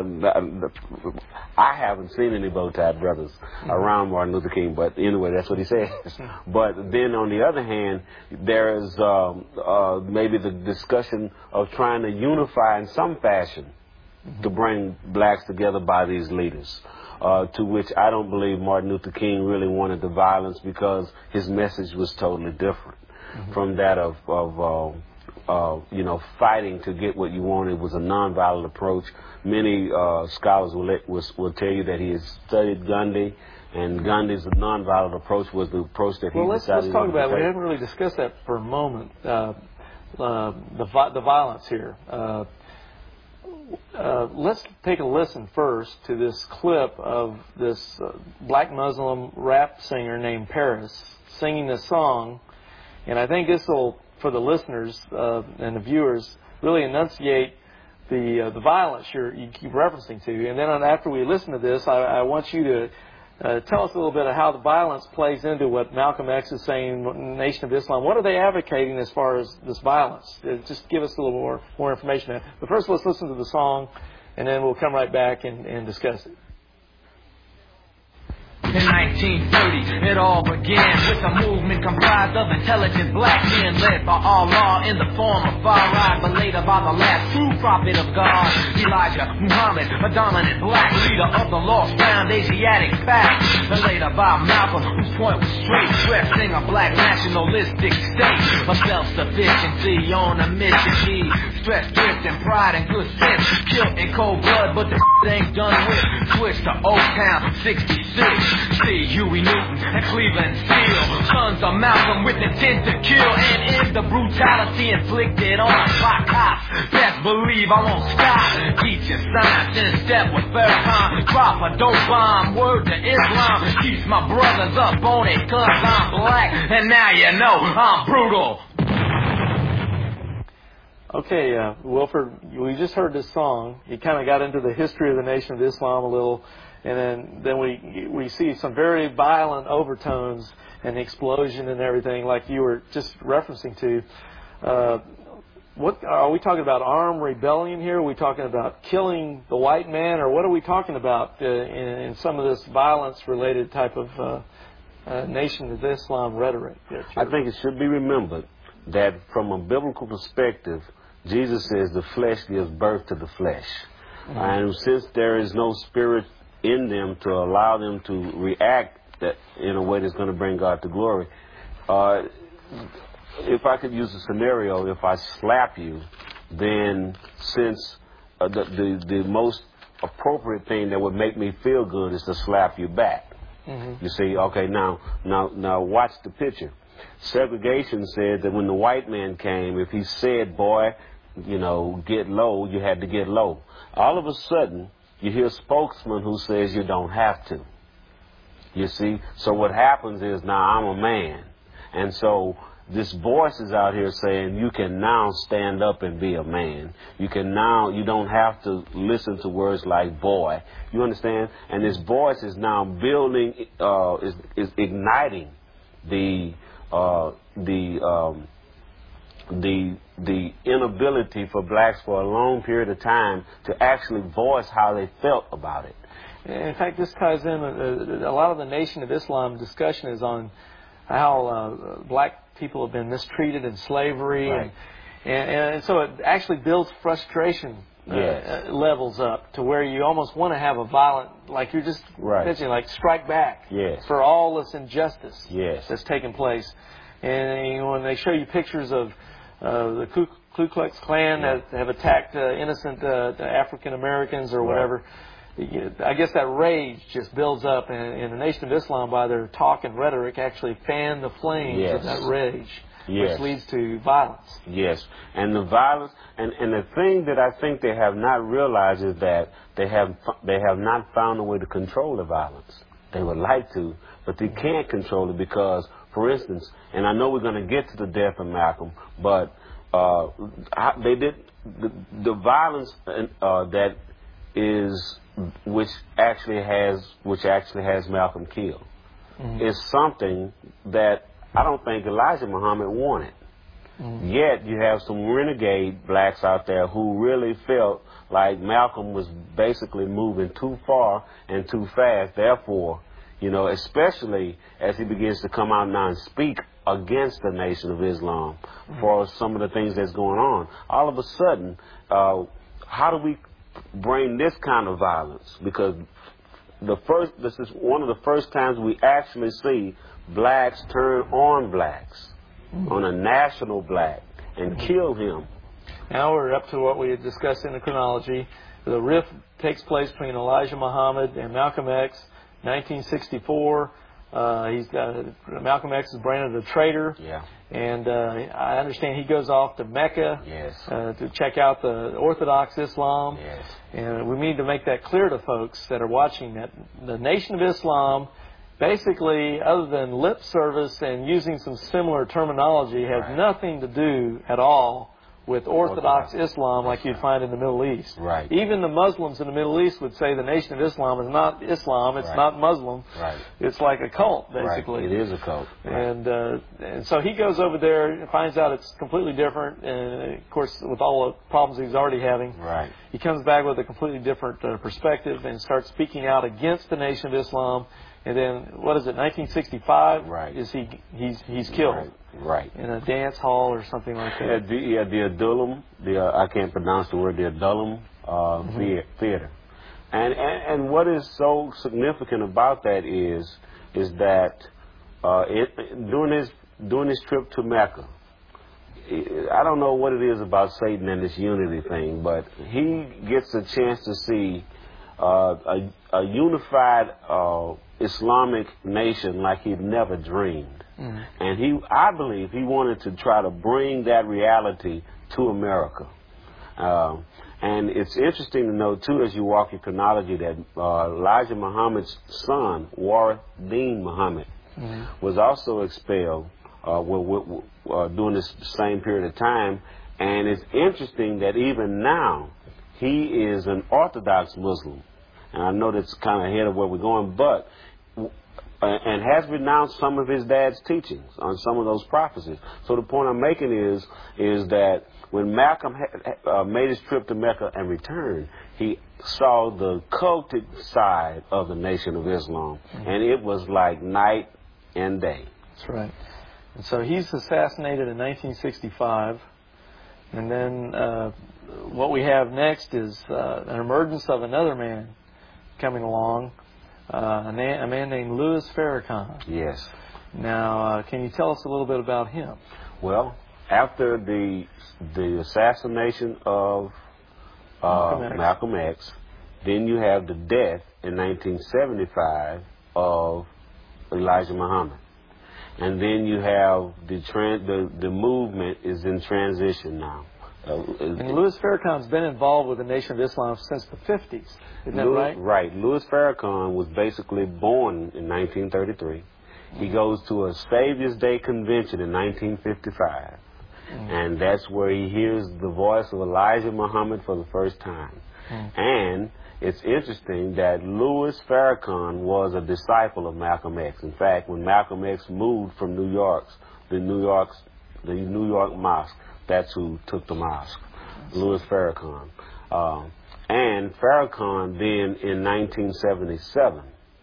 I haven't seen any bow-tied brothers mm-hmm. around Martin Luther King, but anyway, that's what he says. But then on the other hand, there is um, uh, maybe the discussion of trying to unify in some fashion mm-hmm. to bring blacks together by these leaders. Uh, to which I don't believe Martin Luther King really wanted the violence because his message was totally different mm-hmm. from that of, of uh, uh, you know, fighting to get what you wanted. It was a nonviolent approach. Many uh, scholars will, let, will, will tell you that he has studied Gandhi, and Gandhi's nonviolent approach was the approach that he well, let's, decided let's talk about it. We take. haven't really discussed that for a moment, uh, uh, the, vi- the violence here. Uh, Uh, let's take a listen first to this clip of this uh, black Muslim rap singer named Paris singing this song. And I think this will, for the listeners uh, and the viewers, really enunciate the uh, the violence you're, you keep referencing to. And then after we listen to this, I, I want you to Uh, tell us a little bit of how the violence plays into what Malcolm X is saying, Nation of Islam. What are they advocating as far as this violence? Uh, just give us a little more, more information. But first, let's listen to the song, and then we'll come right back and, and discuss it. In nineteen thirty, it all began with a movement comprised of intelligent black men led by Allah in the form of Farad, but later by the last true prophet of God, Elijah Muhammad, a dominant black leader of the lost found Asiatic fact, and later by Malcolm, whose point was straight, stressing a black nationalistic state of self-sufficiency on a mission. He stressed drift and pride and good sense, killed in cold blood, but the ain't done with. Switch to Old Town sixty-six. See Huey Newton and Cleveland Steele, sons of Malcolm with intent to kill and end the brutality inflicted on us by cops. Best believe I won't stop. Teach you science in step with Farrakhan. Drop a dope bomb, word to Islam. Keeps my brothers up on it cause I'm black. And now you know I'm brutal. Okay, uh, Wilford, we just heard this song. You kind of got into the history of the Nation of Islam a little. And then, then we we see some very violent overtones and the explosion and everything, like you were just referencing to. Uh, what are we talking about? Armed rebellion here? Are we talking about killing the white man, or what are we talking about uh, in, in some of this violence-related type of uh, uh, Nation of Islam rhetoric? I think it should be remembered that from a biblical perspective, Jesus says the flesh gives birth to the flesh, mm-hmm. and since there is no spirit in them to allow them to react that in a way that's going to bring God to glory. Uh, if I could use a scenario, if I slap you, then since uh, the, the the most appropriate thing that would make me feel good is to slap you back. Mm-hmm. You see, okay, now now now watch the picture. Segregation said that when the white man came, if he said, "Boy, you know, get low," you had to get low. All of a sudden, you hear a spokesman who says you don't have to. You see? So what happens is now I'm a man. And so this voice is out here saying you can now stand up and be a man. You can now, you don't have to listen to words like boy. You understand? And this voice is now building, uh, is, is igniting the, uh, the, um, the the inability for blacks for a long period of time to actually voice how they felt about it. In fact, this ties in, uh, a lot of the Nation of Islam discussion is on how uh, black people have been mistreated in slavery, right. and, and, and so it actually builds frustration uh, yes. uh, levels up to where you almost want to have a violent, like you're just right. mentioning, like strike back yes. for all this injustice yes. that's taking place. And you know, when they show you pictures of Uh, the Ku, Ku Klux Klan that have attacked uh, innocent uh, African Americans or whatever, I guess that rage just builds up, and, and the Nation of Islam, by their talk and rhetoric, actually fan the flames yes. of that rage, yes. which leads to violence. Yes, and the violence, and, and the thing that I think they have not realized is that they have they have not found a way to control the violence. They would like to, but they can't control it because, for instance, and I know we're going to get to the death of Malcolm, but uh, they did the, the violence uh, that is which actually has which actually has Malcolm killed mm-hmm. is something that I don't think Elijah Muhammad wanted. Mm-hmm. Yet you have some renegade blacks out there who really felt like Malcolm was basically moving too far and too fast. Therefore, you know, especially as he begins to come out now and speak against the Nation of Islam mm-hmm. for some of the things that's going on. All of a sudden, uh, how do we bring this kind of violence? Because the first, this is one of the first times we actually see blacks turn on blacks, mm-hmm. on a national black, and mm-hmm. kill him. Now we're up to what we had discussed in the chronology. The rift takes place between Elijah Muhammad and Malcolm X. nineteen sixty-four, uh, he's got Malcolm X is branded a traitor, yeah. and uh, I understand he goes off to Mecca yes. uh, to check out the Orthodox Islam. Yes. And we need to make that clear to folks that are watching that the Nation of Islam, basically, other than lip service and using some similar terminology, has right. nothing to do at all with Orthodox, Orthodox Islam like you'd find in the Middle East. Right. Even the Muslims in the Middle East would say the Nation of Islam is not Islam, it's right. not Muslim. Right. It's like a cult, basically. Right. It is a cult. Right. And, uh, and so he goes over there and finds out it's completely different, and of course, with all the problems he's already having, right. he comes back with a completely different uh, perspective and starts speaking out against the Nation of Islam. And then, what is it, nineteen sixty-five? Right. Is he he's he's killed? Right. Right. In a dance hall or something like that. Yeah, the, yeah, the Adullam, the uh, I can't pronounce the word, the Adullam uh, mm-hmm. theater. And, and and what is so significant about that is is that uh, it, during his during his trip to Mecca, I don't know what it is about Satan and this unity thing, but he gets a chance to see uh, a, a unified uh, Islamic nation like he'd never dreamed. Mm-hmm. And he, I believe he wanted to try to bring that reality to America. Uh, and it's interesting to know, too, as you walk in chronology, that uh, Elijah Muhammad's son, Warith Deen Muhammad, mm-hmm. was also expelled uh, w- w- uh, during this same period of time. And it's interesting that even now, he is an Orthodox Muslim. And I know that's kind of ahead of where we're going, but and has renounced some of his dad's teachings on some of those prophecies. So the point I'm making is is that when Malcolm ha- uh, made his trip to Mecca and returned, he saw the cultic side of the Nation of Islam, mm-hmm. and it was like night and day. That's right. And so he's assassinated in nineteen sixty-five, and then uh, what we have next is uh, an emergence of another man coming along. Uh, a, na- a man named Louis Farrakhan. Yes. Now, uh, can you tell us a little bit about him? Well, after the the assassination of uh, Malcolm, X. Malcolm X, then you have the death in nineteen seventy-five of Elijah Muhammad, and then you have the tran- the the movement is in transition now. Uh, and Louis Farrakhan's been involved with the Nation of Islam since the fifties. Isn't that Louis, right? Right. Louis Farrakhan was basically born in nineteen thirty-three. Mm-hmm. He goes to a Savior's Day convention in nineteen fifty-five. Mm-hmm. And that's where he hears the voice of Elijah Muhammad for the first time. Mm-hmm. And it's interesting that Louis Farrakhan was a disciple of Malcolm X. In fact, when Malcolm X moved from New York's, the New York's, the New York mosque, that's who took the mosque, Louis Farrakhan. Um, and Farrakhan then in nineteen seventy-seven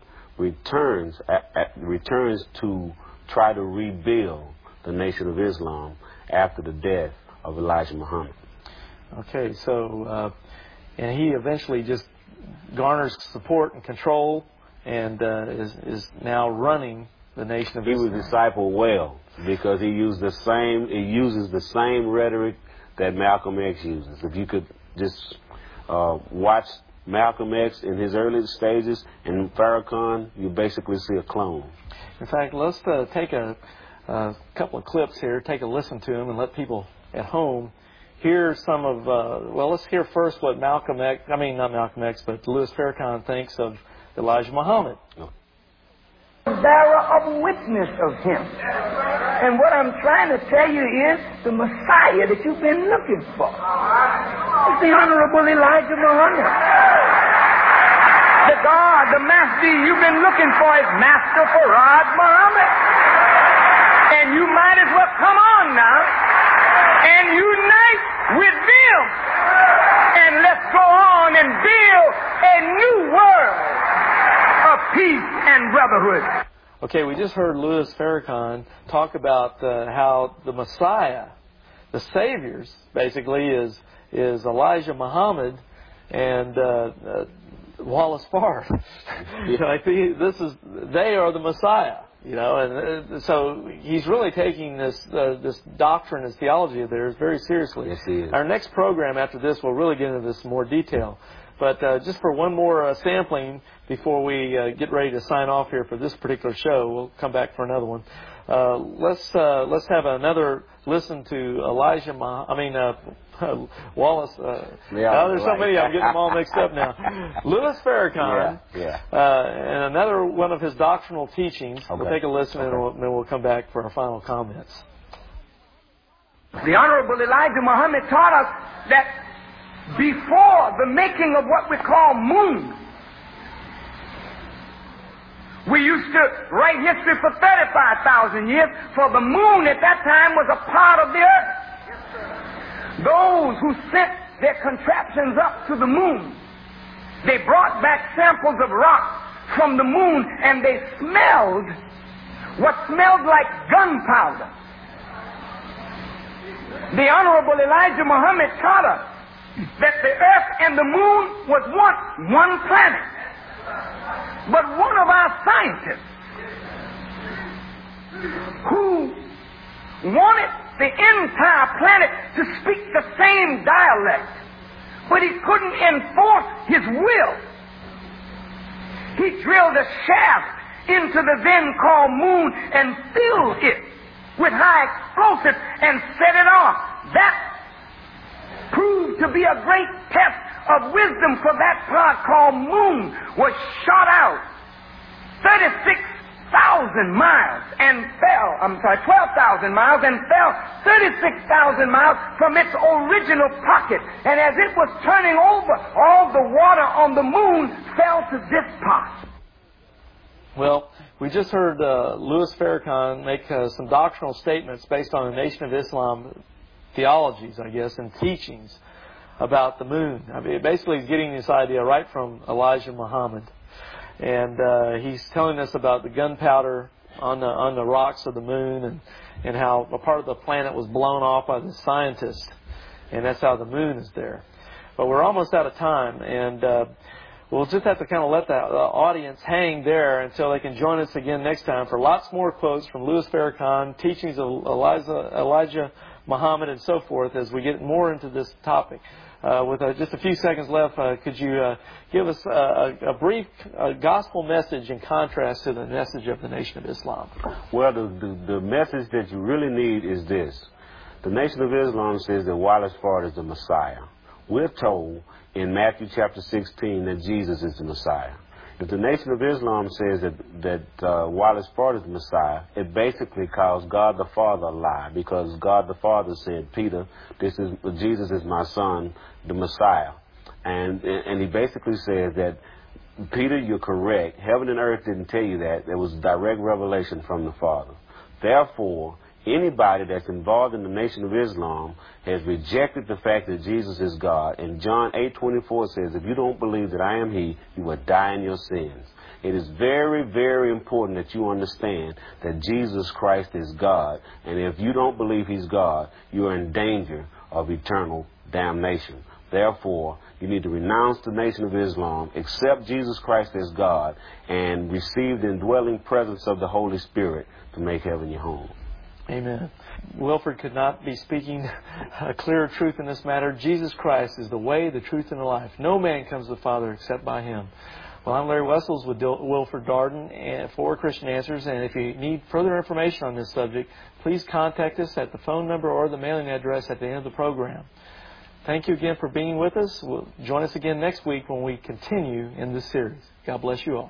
returns at, at, returns to try to rebuild the Nation of Islam after the death of Elijah Muhammad. Okay, so uh, and he eventually just garners support and control, and uh, is is now running the Nation of he Islam. He was discipled well because he used the same. He uses the same rhetoric that Malcolm X uses. If you could just uh, watch Malcolm X in his early stages and Farrakhan, you basically see a clone. In fact, let's uh, take a, a couple of clips here, take a listen to them, and let people at home hear some of. Uh, well, let's hear first what Malcolm X. I mean, not Malcolm X, but Louis Farrakhan thinks of Elijah Muhammad. Oh. Bearer of witness of him. And what I'm trying to tell you is the Messiah that you've been looking for. It's the Honorable Elijah Muhammad. The God, the Master you've been looking for is Master Farad Muhammad. And you might as well come on now and unite with them. And let's go on and build a new world of peace and brotherhood. Okay, we just heard Louis Farrakhan talk about uh, how the Messiah, the Saviors, basically is is Elijah Muhammad and uh, uh, Wallace Farr. You know, like the, this is they are the Messiah. You know, and uh, so he's really taking this uh, this doctrine, this theology of theirs, very seriously. Yes, he is. Our next program after this, we'll really get into this in more detail. But uh, just for one more uh, sampling before we uh, get ready to sign off here for this particular show, we'll come back for another one. Uh, let's uh, let's have another listen to Elijah. Mah- I mean uh, Wallace. Uh, yeah, now there's right. so many, I'm getting them all mixed up now. Louis Farrakhan, yeah, yeah. Uh, and another one of his doctrinal teachings. Okay. We'll take a listen, okay. and we'll, then we'll come back for our final comments. The Honorable Elijah Muhammad taught us that before the making of what we call moon, we used to write history for thirty-five thousand years, for the moon at that time was a part of the earth. Those who sent their contraptions up to the moon, they brought back samples of rock from the moon, and they smelled what smelled like gunpowder. The Honorable Elijah Muhammad taught us that the earth and the moon was once one planet. But one of our scientists who wanted the entire planet to speak the same dialect, but he couldn't enforce his will, he drilled a shaft into the then called moon and filled it with high explosives and set it off. That proved to be a great test of wisdom, for that part called moon was shot out thirty-six thousand miles and fell, I'm sorry, twelve thousand miles and fell thirty-six thousand miles from its original pocket. And as it was turning over, all the water on the moon fell to this part. Well, we just heard uh, Louis Farrakhan make uh, some doctrinal statements based on the Nation of Islam theologies, I guess, and teachings about the moon. I mean, basically he's getting this idea right from Elijah Muhammad. And uh, he's telling us about the gunpowder on the on the rocks of the moon, and, and how a part of the planet was blown off by the scientists. And that's how the moon is there. But we're almost out of time, and uh, we'll just have to kind of let the audience hang there until they can join us again next time for lots more quotes from Louis Farrakhan, teachings of Elijah, Elijah Muhammad, and so forth, as we get more into this topic. Uh, with uh, just a few seconds left, uh, could you uh, give us a, a brief uh, gospel message in contrast to the message of the Nation of Islam? Well, the, the, the message that you really need is this. The Nation of Islam says that Wallace Fard is the Messiah. We're told in Matthew chapter sixteen that Jesus is the Messiah. If the Nation of Islam says that, that uh, Wallace Fard is the Messiah, it basically calls God the Father a lie, because God the Father said, Peter, this is Jesus is my son, the Messiah. And, and he basically says that, Peter, you're correct. Heaven and earth didn't tell you that. There was direct revelation from the Father. Therefore, anybody that's involved in the Nation of Islam has rejected the fact that Jesus is God. And John eight twenty-four says, if you don't believe that I am He, you will die in your sins. It is very, very important that you understand that Jesus Christ is God. And if you don't believe He's God, you are in danger of eternal damnation. Therefore, you need to renounce the Nation of Islam, accept Jesus Christ as God, and receive the indwelling presence of the Holy Spirit to make heaven your home. Amen. Wilford could not be speaking a clearer truth in this matter. Jesus Christ is the way, the truth, and the life. No man comes to the Father except by Him. Well, I'm Larry Wessels with Wilford Darden for Christian Answers, and if you need further information on this subject, please contact us at the phone number or the mailing address at the end of the program. Thank you again for being with us. We'll join us again next week when we continue in this series. God bless you all.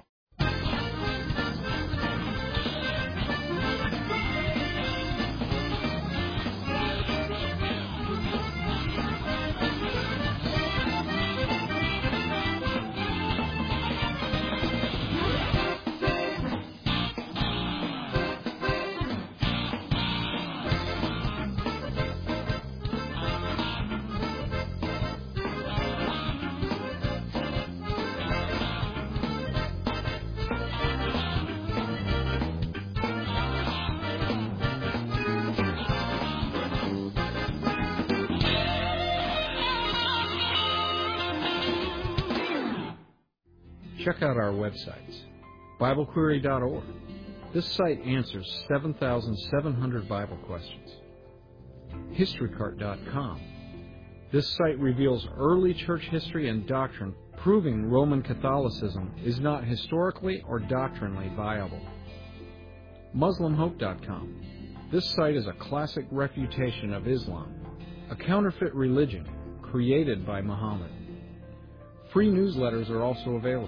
Check out our websites, Bible Query dot org. This site answers seven thousand seven hundred Bible questions. History Cart dot com. This site reveals early church history and doctrine, proving Roman Catholicism is not historically or doctrinally viable. Muslim Hope dot com. This site is a classic refutation of Islam, a counterfeit religion created by Muhammad. Free newsletters are also available.